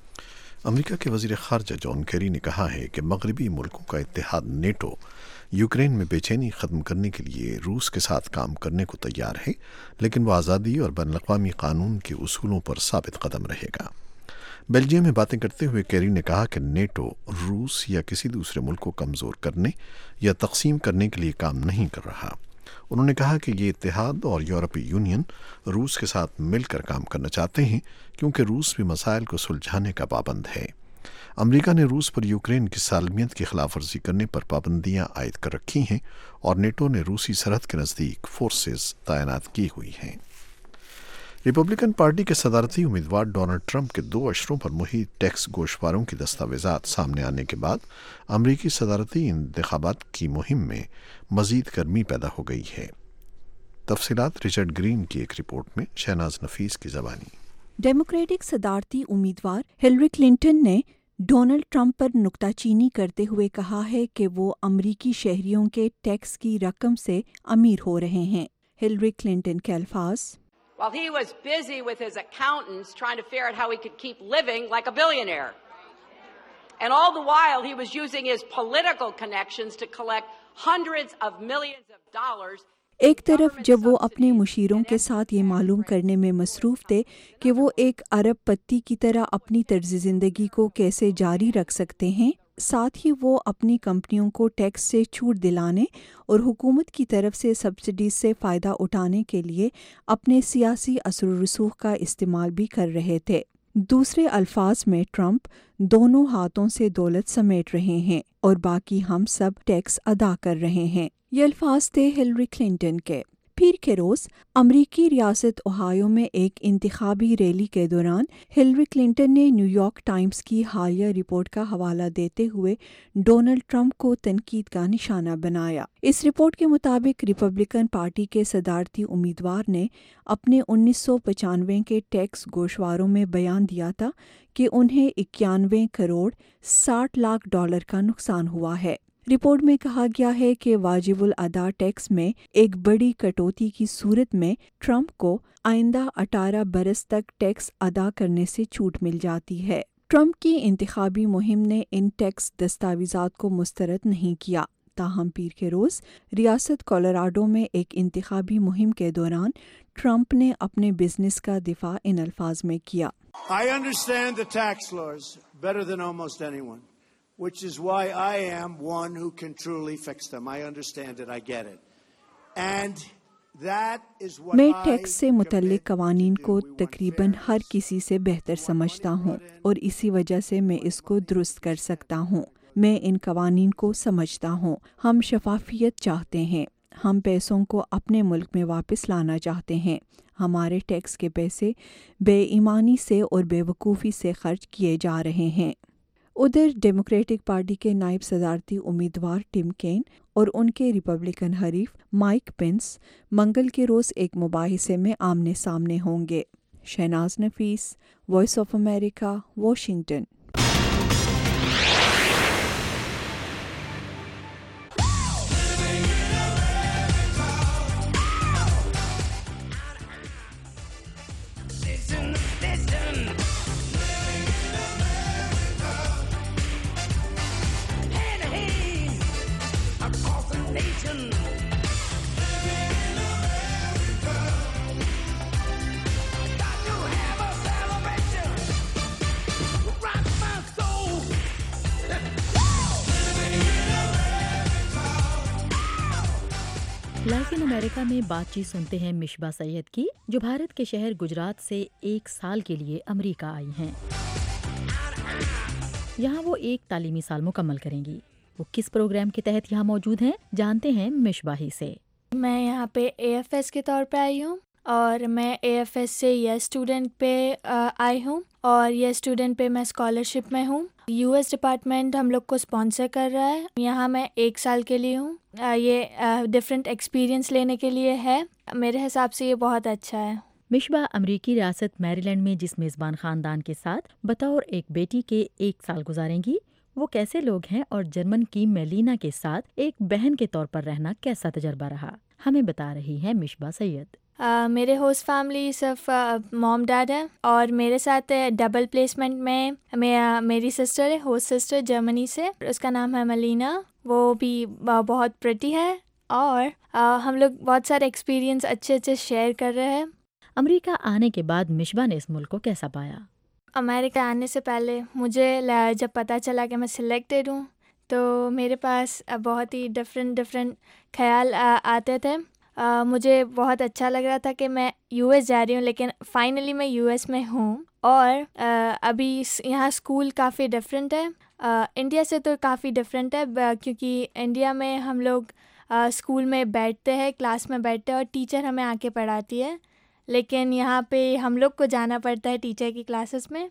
امریکہ کے وزیر خارجہ جان کیری نے کہا ہے کہ مغربی ملکوں کا اتحاد نیٹو یوکرین میں بے چینی ختم کرنے کے لیے روس کے ساتھ کام کرنے کو تیار ہے، لیکن وہ آزادی اور بین الاقوامی قانون کے اصولوں پر ثابت قدم رہے گا۔ بیلجیم میں باتیں کرتے ہوئے کیری نے کہا کہ نیٹو روس یا کسی دوسرے ملک کو کمزور کرنے یا تقسیم کرنے کے لیے کام نہیں کر رہا۔ انہوں نے کہا کہ یہ اتحاد اور یورپی یونین روس کے ساتھ مل کر کام کرنا چاہتے ہیں، کیونکہ روس بھی مسائل کو سلجھانے کا پابند ہے۔ امریکہ نے روس پر یوکرین کی سالمیت کی خلاف ورزی کرنے پر پابندیاں عائد کر رکھی ہیں اور نیٹو نے روسی سرحد کے نزدیک فورسز تعینات کی ہوئی ہیں۔ ریپبلکن پارٹی کے صدارتی امیدوار ڈونلڈ ٹرمپ کے دو اشروں پر محیط ٹیکس گوشواروں کی دستاویزات سامنے آنے کے بعد امریکی صدارتی انتخابات کی مہم میں مزید گرمی پیدا ہو گئی ہے۔ تفصیلات رچرڈ گرین کی ایک رپورٹ میں، شہناز نفیس کی زبانی۔ ڈیموکریٹک صدارتی امیدوار ہلری کلنٹن نے ڈونلڈ ٹرمپ پر نکتہ چینی کرتے ہوئے کہا ہے کہ وہ امریکی شہریوں کے ٹیکس کی رقم سے امیر ہو رہے ہیں۔ ہلری کلنٹن کے الفاظ: While he was busy with his accountants trying to figure out how he could keep living like a billionaire. And all the while he was using his political connections to collect hundreds of millions of dollars. ایک طرف جب وہ اپنے مشیروں کے ساتھ یہ معلوم کرنے میں مصروف تھے کہ وہ ایک ارب پتی کی طرح اپنی طرز زندگی کو کیسے جاری رکھ سکتے ہیں، ساتھ ہی وہ اپنی کمپنیوں کو ٹیکس سے چھوٹ دلانے اور حکومت کی طرف سے سبسڈیز سے فائدہ اٹھانے کے لیے اپنے سیاسی اثر و رسوخ کا استعمال بھی کر رہے تھے۔ دوسرے الفاظ میں ٹرمپ دونوں ہاتھوں سے دولت سمیٹ رہے ہیں اور باقی ہم سب ٹیکس ادا کر رہے ہیں۔ یہ الفاظ تھے ہلری کلنٹن کے۔ पीर के रोज़ अमरीकी रियासत ओहायो में एक इंतखाबी रैली के दौरान हिलरी क्लिंटन ने न्यूयॉर्क टाइम्स की हालिया रिपोर्ट का हवाला देते हुए डोनाल्ड ट्रंप को तनकीद का निशाना बनाया। इस रिपोर्ट के मुताबिक रिपब्लिकन पार्टी के सदारती उम्मीदवार ने अपने उन्नीस सौ पचानवे के टैक्स गोशवारों में बयान दिया था कि उन्हें इक्यानवे करोड़ साठ लाख डॉलर का नुकसान हुआ है। रिपोर्ट में कहा गया है कि वाजिबुल अदा टैक्स में एक बड़ी कटौती की सूरत में ट्रंप को आइंदा अठारह बरस तक टैक्स अदा करने से छूट मिल जाती है। ट्रंप की इंतखाबी मुहिम ने इन टैक्स दस्तावेजात को मुस्तरद नहीं किया। ताहम पीर के रोज़ रियासत कोलोराडो में एक इंतखाबी मुहिम के दौरान ट्रंप ने अपने बिजनेस का दिफा इन अल्फाज में किया। I understand the tax laws better than almost anyone, which is why I am one who can truly fix them. I understand it, I get it. And that is what मैं I टैक्स से मुतल्लिक कवानीन को तकरीबन हर किसी से बेहतर समझता हूँ और इसी वजह से मैं इसको दुरुस्त कर सकता हूँ। मैं इन कवानीन को समझता हूँ। हम शफाफियत चाहते हैं। हम पैसों को अपने मुल्क में वापस लाना चाहते हैं। हमारे टैक्स के पैसे बेईमानी से और बेवकूफ़ी से खर्च किए जा रहे हैं। उधर डेमोक्रेटिक पार्टी के नायब सदारती उम्मीदवार टिम केन और उनके रिपब्लिकन हरीफ माइक पेंस मंगल के रोज़ एक मुबाहिसे में आमने सामने होंगे। Shahnaz Nafees, voice of America, Washington. Life in America में बातचीत सुनते हैं मिशबा सैयद की, जो भारत के शहर गुजरात से एक साल के लिए अमेरिका आई हैं। यहाँ वो एक तालीमी साल मुकम्मल करेंगी। वो किस प्रोग्राम के तहत यहाँ मौजूद हैं, जानते हैं मिशबा ही से। मैं यहाँ पे ए एफ एस के तौर पे आई हूँ और मैं ए एफ एस से यस स्टूडेंट पे आई हूँ और यस स्टूडेंट पे मैं स्कॉलरशिप में हूँ। यू एस डिपार्टमेंट हम लोग को स्पॉन्सर कर रहा है। यहाँ मैं एक साल के लिए हूँ। ये डिफरेंट एक्सपीरियंस लेने के लिए है। मेरे हिसाब से ये बहुत अच्छा है। मिशबा अमरीकी रियासत मैरीलैंड में जिस मेज़बान ख़ानदान के साथ बतौर एक बेटी के एक साल गुजारेंगी, वो कैसे लोग हैं और जर्मन की मेलिना के साथ एक बहन के तौर पर रहना कैसा तजर्बा रहा, हमें बता रही है मिशबा सैयद। Uh, मेरे होस्ट फैमिली सिर्फ मॉम डैड है और मेरे साथ डबल प्लेसमेंट में मे, मेरी सिस्टर है, होस्ट सिस्टर जर्मनी से। उसका नाम है मलीना। वो भी बहुत प्रिटी है और uh, हम लोग बहुत सारे एक्सपीरियंस अच्छे अच्छे शेयर कर रहे हैं। अमेरिका आने के बाद मिशबा ने इस मुल्क को कैसा पाया? अमेरिका आने से पहले मुझे जब पता चला कि मैं सिलेक्टेड हूँ तो मेरे पास बहुत ही डिफरेंट डिफरेंट ख्याल आते थे। Uh, मुझे बहुत अच्छा लग रहा था कि मैं यूएस जा रही हूँ, लेकिन फाइनली मैं यूएस में हूँ और uh, अभी यहाँ स्कूल काफ़ी डिफरेंट है। uh, इंडिया से तो काफ़ी डिफरेंट है क्योंकि इंडिया में हम लोग uh, स्कूल में बैठते हैं, क्लास में बैठते हैं और टीचर हमें आके पढ़ाती है, लेकिन यहाँ पे हम लोग को जाना पड़ता है टीचर की क्लासेस में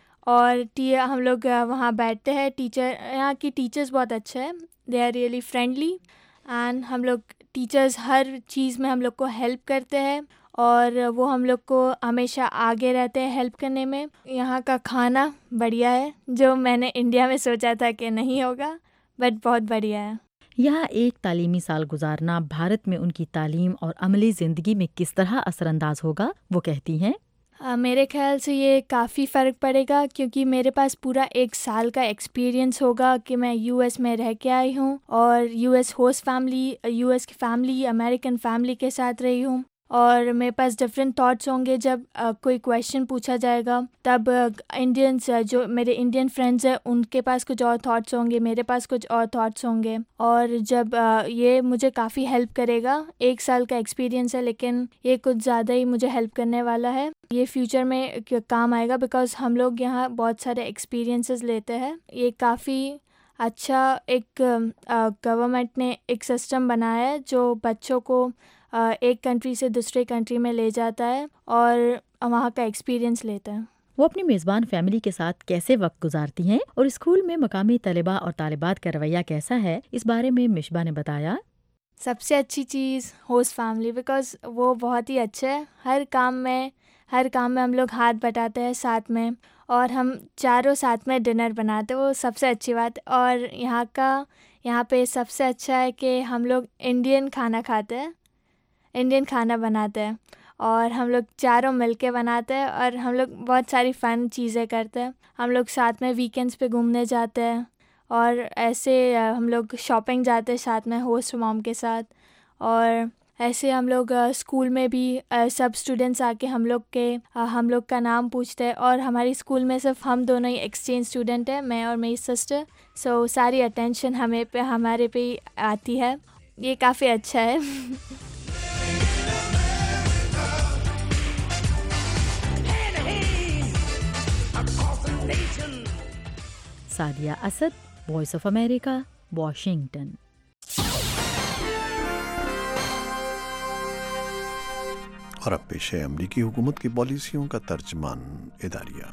और टी हम लोग वहाँ बैठते हैं। टीचर यहाँ की टीचर्स बहुत अच्छे हैं, they are really friendly and हम लोग टीचर्स हर चीज़ में हम लोग को हेल्प करते हैं और वो हम लोग को हमेशा आगे रहते हैं हेल्प करने में। यहाँ का खाना बढ़िया है, जो मैंने इंडिया में सोचा था कि नहीं होगा, बट बहुत बढ़िया है। यहाँ एक तालीमी साल गुजारना भारत में उनकी तालीम और अमली ज़िंदगी में किस तरह असरअंदाज होगा, वो कहती हैं। Uh, मेरे ख्याल से ये काफ़ी फ़र्क पड़ेगा क्योंकि मेरे पास पूरा एक साल का एक्सपीरियंस होगा कि मैं यूएस में रह के आई हूँ और यूएस होस्ट फैमिली, यूएस की फैमिली, अमेरिकन फैमिली के साथ रही हूँ और मेरे पास डिफरेंट थॉट्स होंगे। जब uh, कोई क्वेश्चन पूछा जाएगा तब इंडियंस uh, जो मेरे इंडियन फ्रेंड्स हैं उनके पास कुछ और थॉट्स होंगे, मेरे पास कुछ और थॉट्स होंगे और जब uh, ये मुझे काफ़ी हेल्प करेगा। एक साल का एक्सपीरियंस है लेकिन ये कुछ ज़्यादा ही मुझे हेल्प करने वाला है। ये फ्यूचर में काम आएगा बिकॉज हम लोग यहाँ बहुत सारे एक्सपीरियंसेस लेते हैं। ये काफ़ी अच्छा एक गवर्नमेंट uh, ने एक सिस्टम बनाया है जो बच्चों को ایک کنٹری سے دوسرے کنٹری میں لے جاتا ہے اور وہاں کا ایکسپیرینس لیتا ہے۔ وہ اپنی میزبان فیملی کے ساتھ کیسے وقت گزارتی ہیں اور اسکول میں مقامی طلباء اور طالبات کا رویہ کیسا ہے، اس بارے میں مشبہ نے بتایا۔ سب سے اچھی چیز ہوسٹ فیملی، بیکاز وہ بہت ہی اچھا ہے، ہر کام میں ہر کام میں ہم لوگ ہاتھ بٹاتے ہیں ساتھ میں، اور ہم چاروں ساتھ میں ڈنر بناتے ہیں، وہ سب سے اچھی بات۔ اور یہاں کا یہاں پہ سب سے اچھا ہے کہ ہم لوگ انڈین کھانا کھاتے ہیں، انڈین کھانا بناتے ہیں، اور ہم لوگ چاروں مل کے بناتے ہیں، اور ہم لوگ بہت ساری فن چیزیں کرتے ہیں۔ ہم لوگ ساتھ میں ویکینڈس پہ گھومنے جاتے ہیں، اور ایسے ہم لوگ شاپنگ جاتے ہیں ساتھ میں ہوسٹ مام کے ساتھ، اور ایسے ہم لوگ اسکول میں بھی سب اسٹوڈنٹس آ کے ہم لوگ کے ہم لوگ کا نام پوچھتے ہیں، اور ہماری اسکول میں صرف ہم دونوں ہی ایکسچینج اسٹوڈنٹ ہیں، میں اور میری سسٹر، سو ساری اٹینشن ہمیں پہ ہمارے پہ ہی آتی ہے، یہ کافی اچھا ہے۔ Sadia Asad, voice of America, Washington. اور اب پیش ہے امریکی حکومت کی پالیسیوں کا ترجمان اداریہ۔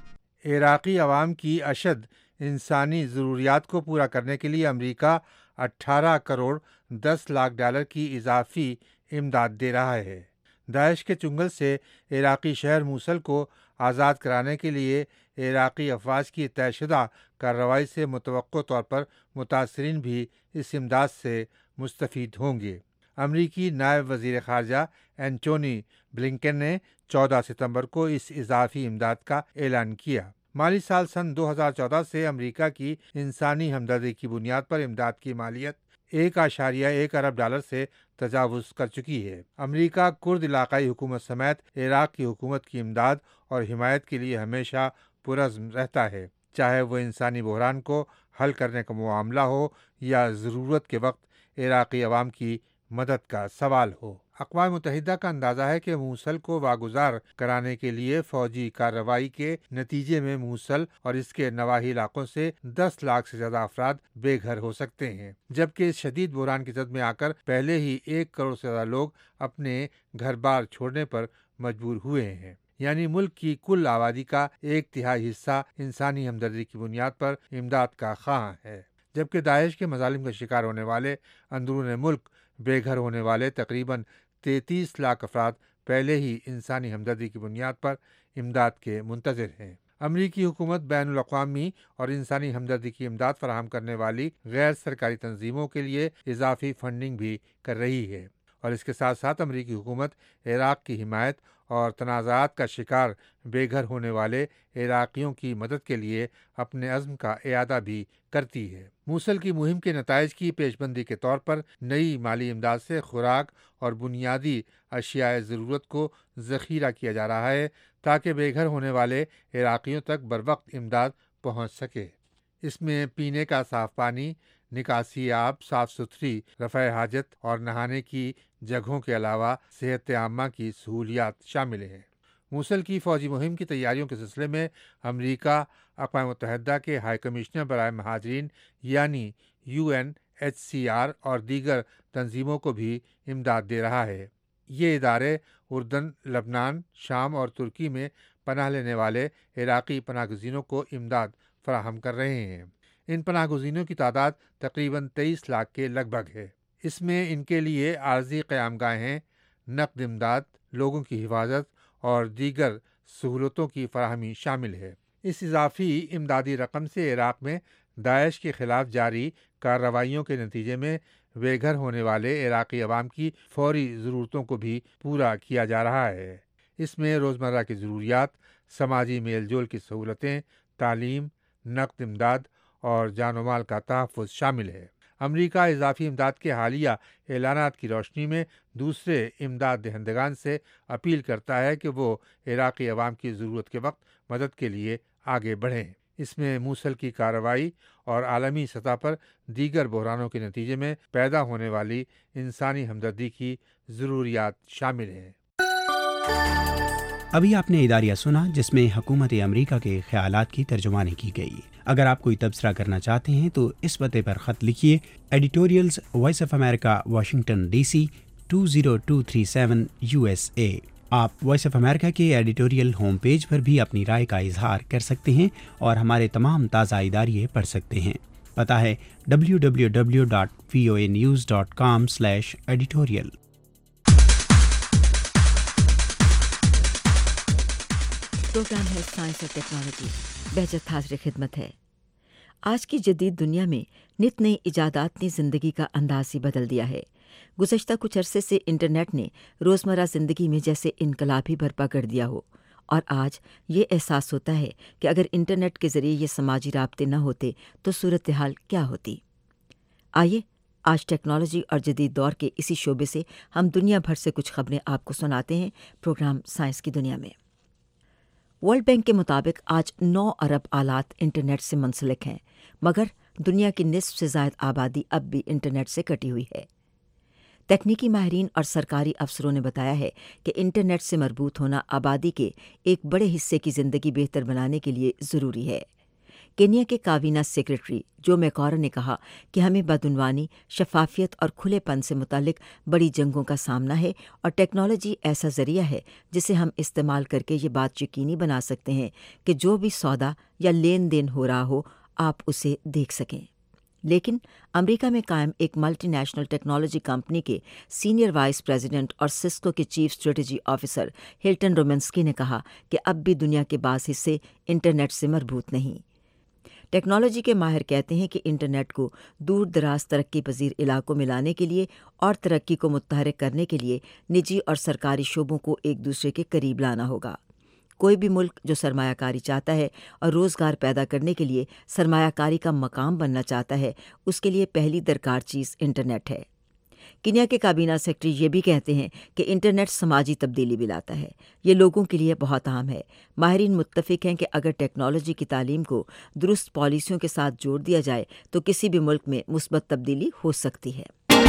عراقی عوام کی اشد انسانی ضروریات کو پورا کرنے کے لیے امریکہ اٹھارہ کروڑ دس لاکھ ڈالر کی اضافی امداد دے رہا ہے۔ داعش کے چنگل سے عراقی شہر موصل کو آزاد کرانے کے لیے عراقی افواج کی طے شدہ کارروائی سے متوقع طور پر متاثرین بھی اس امداد سے مستفید ہوں گے۔ امریکی نائب وزیر خارجہ اینٹونی بلنکن نے چودہ ستمبر کو اس اضافی امداد کا اعلان کیا۔ مالی سال سن دو ہزار چودہ سے امریکہ کی انسانی ہمدردی کی بنیاد پر امداد کی مالیت ایک اشاریہ ایک ارب ڈالر سے تجاوز کر چکی ہے۔ امریکہ کرد علاقائی حکومت سمیت عراق کی حکومت کی امداد اور حمایت کے لیے ہمیشہ پرعزم رہتا ہے، چاہے وہ انسانی بحران کو حل کرنے کا معاملہ ہو یا ضرورت کے وقت عراقی عوام کی مدد کا سوال ہو۔ اقوام متحدہ کا اندازہ ہے کہ موصل کو واگزار کرانے کے لیے فوجی کارروائی کے نتیجے میں موصل اور اس کے نواحی علاقوں سے دس لاکھ سے زیادہ افراد بے گھر ہو سکتے ہیں، جبکہ اس شدید بحران کی زد میں آ کر پہلے ہی ایک کروڑ سے زیادہ لوگ اپنے گھر بار چھوڑنے پر مجبور ہوئے ہیں، یعنی ملک کی کل آبادی کا ایک تہائی حصہ انسانی ہمدردی کی بنیاد پر امداد کا خواہاں ہے، جبکہ داعش کے مظالم کا شکار ہونے والے اندرون ملک بے گھر ہونے والے تقریباً تینتیس لاکھ افراد پہلے ہی انسانی ہمدردی کی بنیاد پر امداد کے منتظر ہیں۔ امریکی حکومت بین الاقوامی اور انسانی ہمدردی کی امداد فراہم کرنے والی غیر سرکاری تنظیموں کے لیے اضافی فنڈنگ بھی کر رہی ہے، اور اس کے ساتھ ساتھ امریکی حکومت عراق کی حمایت اور تنازعات کا شکار بے گھر ہونے والے عراقیوں کی مدد کے لیے اپنے عزم کا اعادہ بھی کرتی ہے۔ موصل کی مہم کے نتائج کی پیش بندی کے طور پر نئی مالی امداد سے خوراک اور بنیادی اشیاء ضرورت کو ذخیرہ کیا جا رہا ہے تاکہ بے گھر ہونے والے عراقیوں تک بروقت امداد پہنچ سکے۔ اس میں پینے کا صاف پانی، نکاسی آب، صاف ستھری رفع حاجت اور نہانے کی جگہوں کے علاوہ صحت عامہ کی سہولیات شامل ہیں۔ موصل کی فوجی مہم کی تیاریوں کے سلسلے میں امریکہ اقوام متحدہ کے ہائی کمشنر برائے مہاجرین یعنی U N H C R اور دیگر تنظیموں کو بھی امداد دے رہا ہے۔ یہ ادارے اردن، لبنان، شام اور ترکی میں پناہ لینے والے عراقی پناہ گزینوں کو امداد فراہم کر رہے ہیں۔ ان پناہ گزینوں کی تعداد تقریباً تیئیس لاکھ کے لگ بھگ ہے۔ اس میں ان کے لیے عارضی قیام گاہیں، نقد امداد، لوگوں کی حفاظت اور دیگر سہولتوں کی فراہمی شامل ہے۔ اس اضافی امدادی رقم سے عراق میں داعش کے خلاف جاری کارروائیوں کے نتیجے میں بے گھر ہونے والے عراقی عوام کی فوری ضرورتوں کو بھی پورا کیا جا رہا ہے۔ اس میں روزمرہ کی ضروریات، سماجی میل جول کی سہولتیں، تعلیم، نقد امداد اور جان و مال کا تحفظ شامل ہے۔ امریکہ اضافی امداد کے حالیہ اعلانات کی روشنی میں دوسرے امداد دہندگان سے اپیل کرتا ہے کہ وہ عراقی عوام کی ضرورت کے وقت مدد کے لیے آگے بڑھیں۔ اس میں موصل کی کارروائی اور عالمی سطح پر دیگر بحرانوں کے نتیجے میں پیدا ہونے والی انسانی ہمدردی کی ضروریات شامل ہیں۔ ابھی آپ نے اداریہ سنا جس میں حکومت امریکہ کے خیالات کی ترجمانی کی گئی۔ اگر آپ کوئی تبصرہ کرنا چاہتے ہیں تو اس پتے پر خط لکھیے، editorials voice of America, Washington D C two zero two three seven U S A. आप वॉइस ऑफ अमेरिका के एडिटोरियल होम पेज पर भी अपनी राय का इजहार कर सकते हैं और हमारे तमाम ताज़ा इदारिये पढ़ सकते हैं। पता है W W W dot V O A news dot com slash editorial. Programme है साइंस और टेक्नोलॉजी। बेहजत हाज़िर खिदमत है। आज की जदीद दुनिया में नित नई इजादात ने ज़िंदगी का अंदाज़ ही बदल दिया है। गुज़श्ता कुछ अरसे से इंटरनेट ने रोज़मर्रा ज़िंदगी में जैसे इनकलाब ही बर्पा कर दिया हो, और आज ये एहसास होता है कि अगर इंटरनेट के ज़रिए ये समाजी राब्ते न होते तो सूरत हाल क्या होती। आइए आज टेक्नोलॉजी और जदीद दौर के इसी शोबे से हम दुनिया भर से कुछ खबरें आपको सुनाते हैं प्रोग्राम साइंस की दुनिया में। वर्ल्ड बैंक के मुताबिक आज नौ अरब आलात इंटरनेट से मुंसलिक हैं, मगर दुनिया की निस्फ से ज़ायद आबादी अब भी इंटरनेट से कटी हुई है। तकनीकी माहिरीन और सरकारी अफसरों ने बताया है कि इंटरनेट से मरबूत होना आबादी के एक बड़े हिस्से की ज़िंदगी बेहतर बनाने के लिए ज़रूरी है। केन्या के काबीना सेक्रेटरी जो मैकॉरा ने कहा कि हमें बदउनवानी, शफाफियत और खुलेपन से मुतालिक बड़ी जंगों का सामना है, और टेक्नोलॉजी ऐसा ज़रिया है जिसे हम इस्तेमाल करके ये बात यकीनी बना सकते हैं कि जो भी सौदा या लेन देन हो रहा हो आप उसे देख सकें। लेकिन अमेरिका में कायम एक मल्टी नेशनल टेक्नोलॉजी कंपनी के सीनियर वाइस प्रेसिडेंट और सिस्को के chief strategy officer Hilton Romanski ने कहा कि अब भी दुनिया के बाज़ हिस्से इंटरनेट से मरबूत नहीं। टेक्नोलॉजी के माहिर कहते हैं कि इंटरनेट को दूर दराज तरक्की पजीर इलाकों में लाने के लिए और तरक्की को मुतहरिक करने के लिए निजी और सरकारी शोबों को एक दूसरे के करीब लाना होगा। कोई भी मुल्क जो सरमायाकारी चाहता है और रोज़गार पैदा करने के लिए सरमायाकारी का मकाम बनना चाहता है, उसके लिए पहली दरकार चीज़ इंटरनेट है। केन्या के काबीना सेक्रेटरी ये भी कहते हैं कि इंटरनेट समाजी तब्दीली भी लाता है। ये लोगों के लिए बहुत अहम है। माहिरीन मुत्तफिक हैं कि अगर टेक्नोलॉजी की तालीम को दुरुस्त पॉलिसियों के साथ जोड़ दिया जाए तो किसी भी मुल्क में मुस्बत तब्दीली हो सकती है।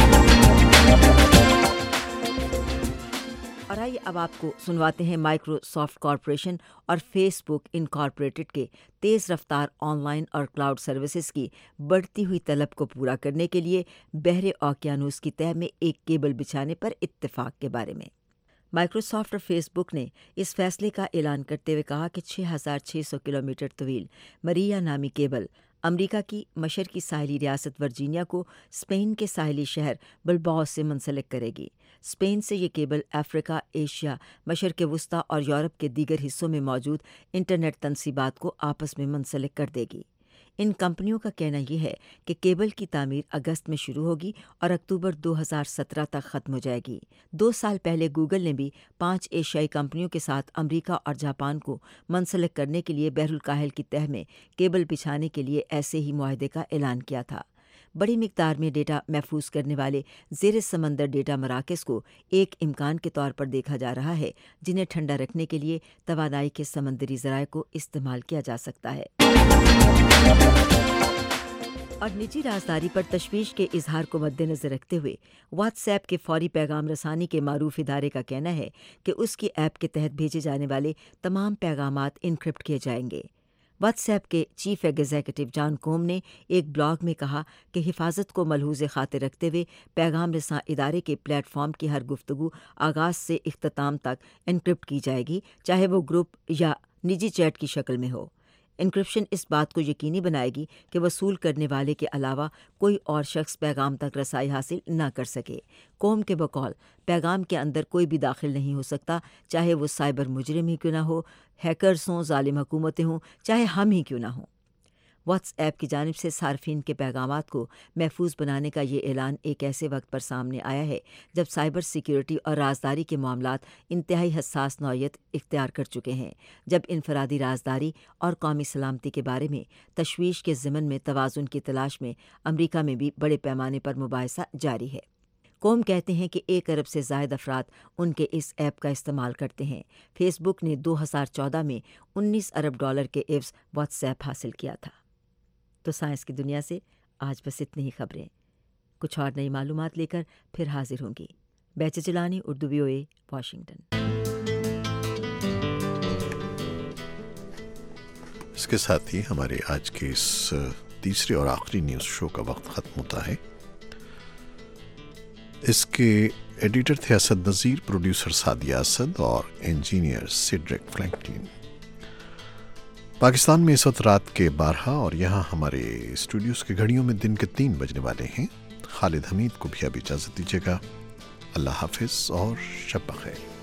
और आइए अब आपको सुनवाते हैं माइक्रोसॉफ्ट कॉरपोरेशन और फेसबुक इनकॉर्पोरेटेड के तेज़ रफ्तार ऑनलाइन और क्लाउड सर्विसेज की बढ़ती हुई तलब को पूरा करने के लिए बहरे ओकियानूस की तह में एक केबल बिछाने पर इत्तेफाक के बारे में। माइक्रोसॉफ्ट और फेसबुक ने इस फैसले का ऐलान करते हुए कहा कि छह हज़ार छह सौ किलोमीटर तवील मरिया नामी केबल अमरीका की मशरकी साहिली रियासत वर्जीनिया को स्पेन के साहिली शहर बिलबाओ से मुंसलिक करेगी। स्पेन से ये केबल अफ्रीका, एशिया, मशरक़ वुस्ता और यूरोप के दीगर हिस्सों में मौजूद इंटरनेट तनसीबात को आपस में मुंसलिक कर देगी। इन कंपनियों का कहना यह है कि केबल की तामीर अगस्त में शुरू होगी और अक्टूबर दो हज़ार सत्रह तक ख़त्म हो जाएगी। दो साल पहले गूगल ने भी पांच एशियाई कंपनियों के साथ अमेरिका और जापान को मुंसलिक करने के लिए बहरुल काहिल की तह में केबल बिछाने के लिए ऐसे ही मुआहदे का ऐलान किया था। बड़ी मिकदार में डेटा महफूज करने वाले ज़ेर समंदर डेटा मराकज़ को एक इम्कान के तौर पर देखा जा रहा है, जिन्हें ठंडा रखने के लिए तवानाई के समंदरी ज़राए को इस्तेमाल किया जा सकता है। और निजी राजदारी पर तशवीश के इजहार को मद्देनजर रखते हुए व्हाट्सएप के फौरी पैगाम रसानी के मारूफ इदारे का कहना है कि उसकी ऐप के तहत भेजे जाने वाले तमाम पैगामात इनक्रिप्ट किए जाएंगे। व्हाट्सएप के चीफ एग्जीक्यूटिव जॉन कोम ने एक ब्लॉग में कहा कि हिफाजत को मलहूज़े खातिर रखते हुए पैगाम रसां इदारे के प्लेटफॉर्म की हर गुफ्तगू आगाज़ से इख्तिताम तक इनक्रिप्ट की जाएगी, चाहे वो ग्रुप या निजी चैट की शक्ल में हो। इनक्रिप्शन इस बात को यकीनी बनाएगी कि वसूल करने वाले के अलावा कोई और शख्स पैगाम तक रसाई हासिल न कर सके। कौम के बकौल पैगाम के अंदर कोई भी दाखिल नहीं हो सकता, चाहे वो साइबर मुजरिम ही क्यों ना हो, हैकर्स हों, जालिम हुकूमतें हों, चाहे हम ही क्यों ना हों। व्हाट्सएप की जानिब से सार्फिन के पैगामात को महफूज बनाने का ये ऐलान एक ऐसे वक्त पर सामने आया है जब साइबर सिक्योरिटी और राजदारी के मामलात इंतहाई हसास नौयत इख्तियार कर चुके हैं, जब इनफरादी राजदारी और कौमी सलामती के बारे में तशवीश के ज़िमन में तवाज़ुन की तलाश में अमरीका में भी बड़े पैमाने पर मुबाहिसा जारी है। कौम कहते हैं कि एक अरब से ज़ायद अफराद उनके इस ऐप का इस्तेमाल करते हैं। फेसबुक ने दो हज़ार चौदह में उन्नीस अरब डॉलर के एवज़ व्हाट्सएप हासिल किया था। तो साइंस की दुनिया से आज बस इतनी ही खबरें। कुछ और नई मालूमात लेकर फिर हाजिर होंगी। बैच Jilani, Urdu V O A, Washington. इसके साथ ही हमारे आज के इस तीसरे और आखिरी न्यूज़ शो का वक्त ख़त्म होता है। इसके ایڈیٹر تھے اسد نذیر، پروڈیوسر سعدیہ اسد اور انجینئر سیڈرک فرینکلن۔ پاکستان میں اس وقت رات کے بارہ اور یہاں ہمارے اسٹوڈیوز کی گھڑیوں میں دن کے تین بجنے والے ہیں۔ خالد حمید کو بھی اب اجازت دیجیے گا۔ اللہ حافظ اور شب بخیر۔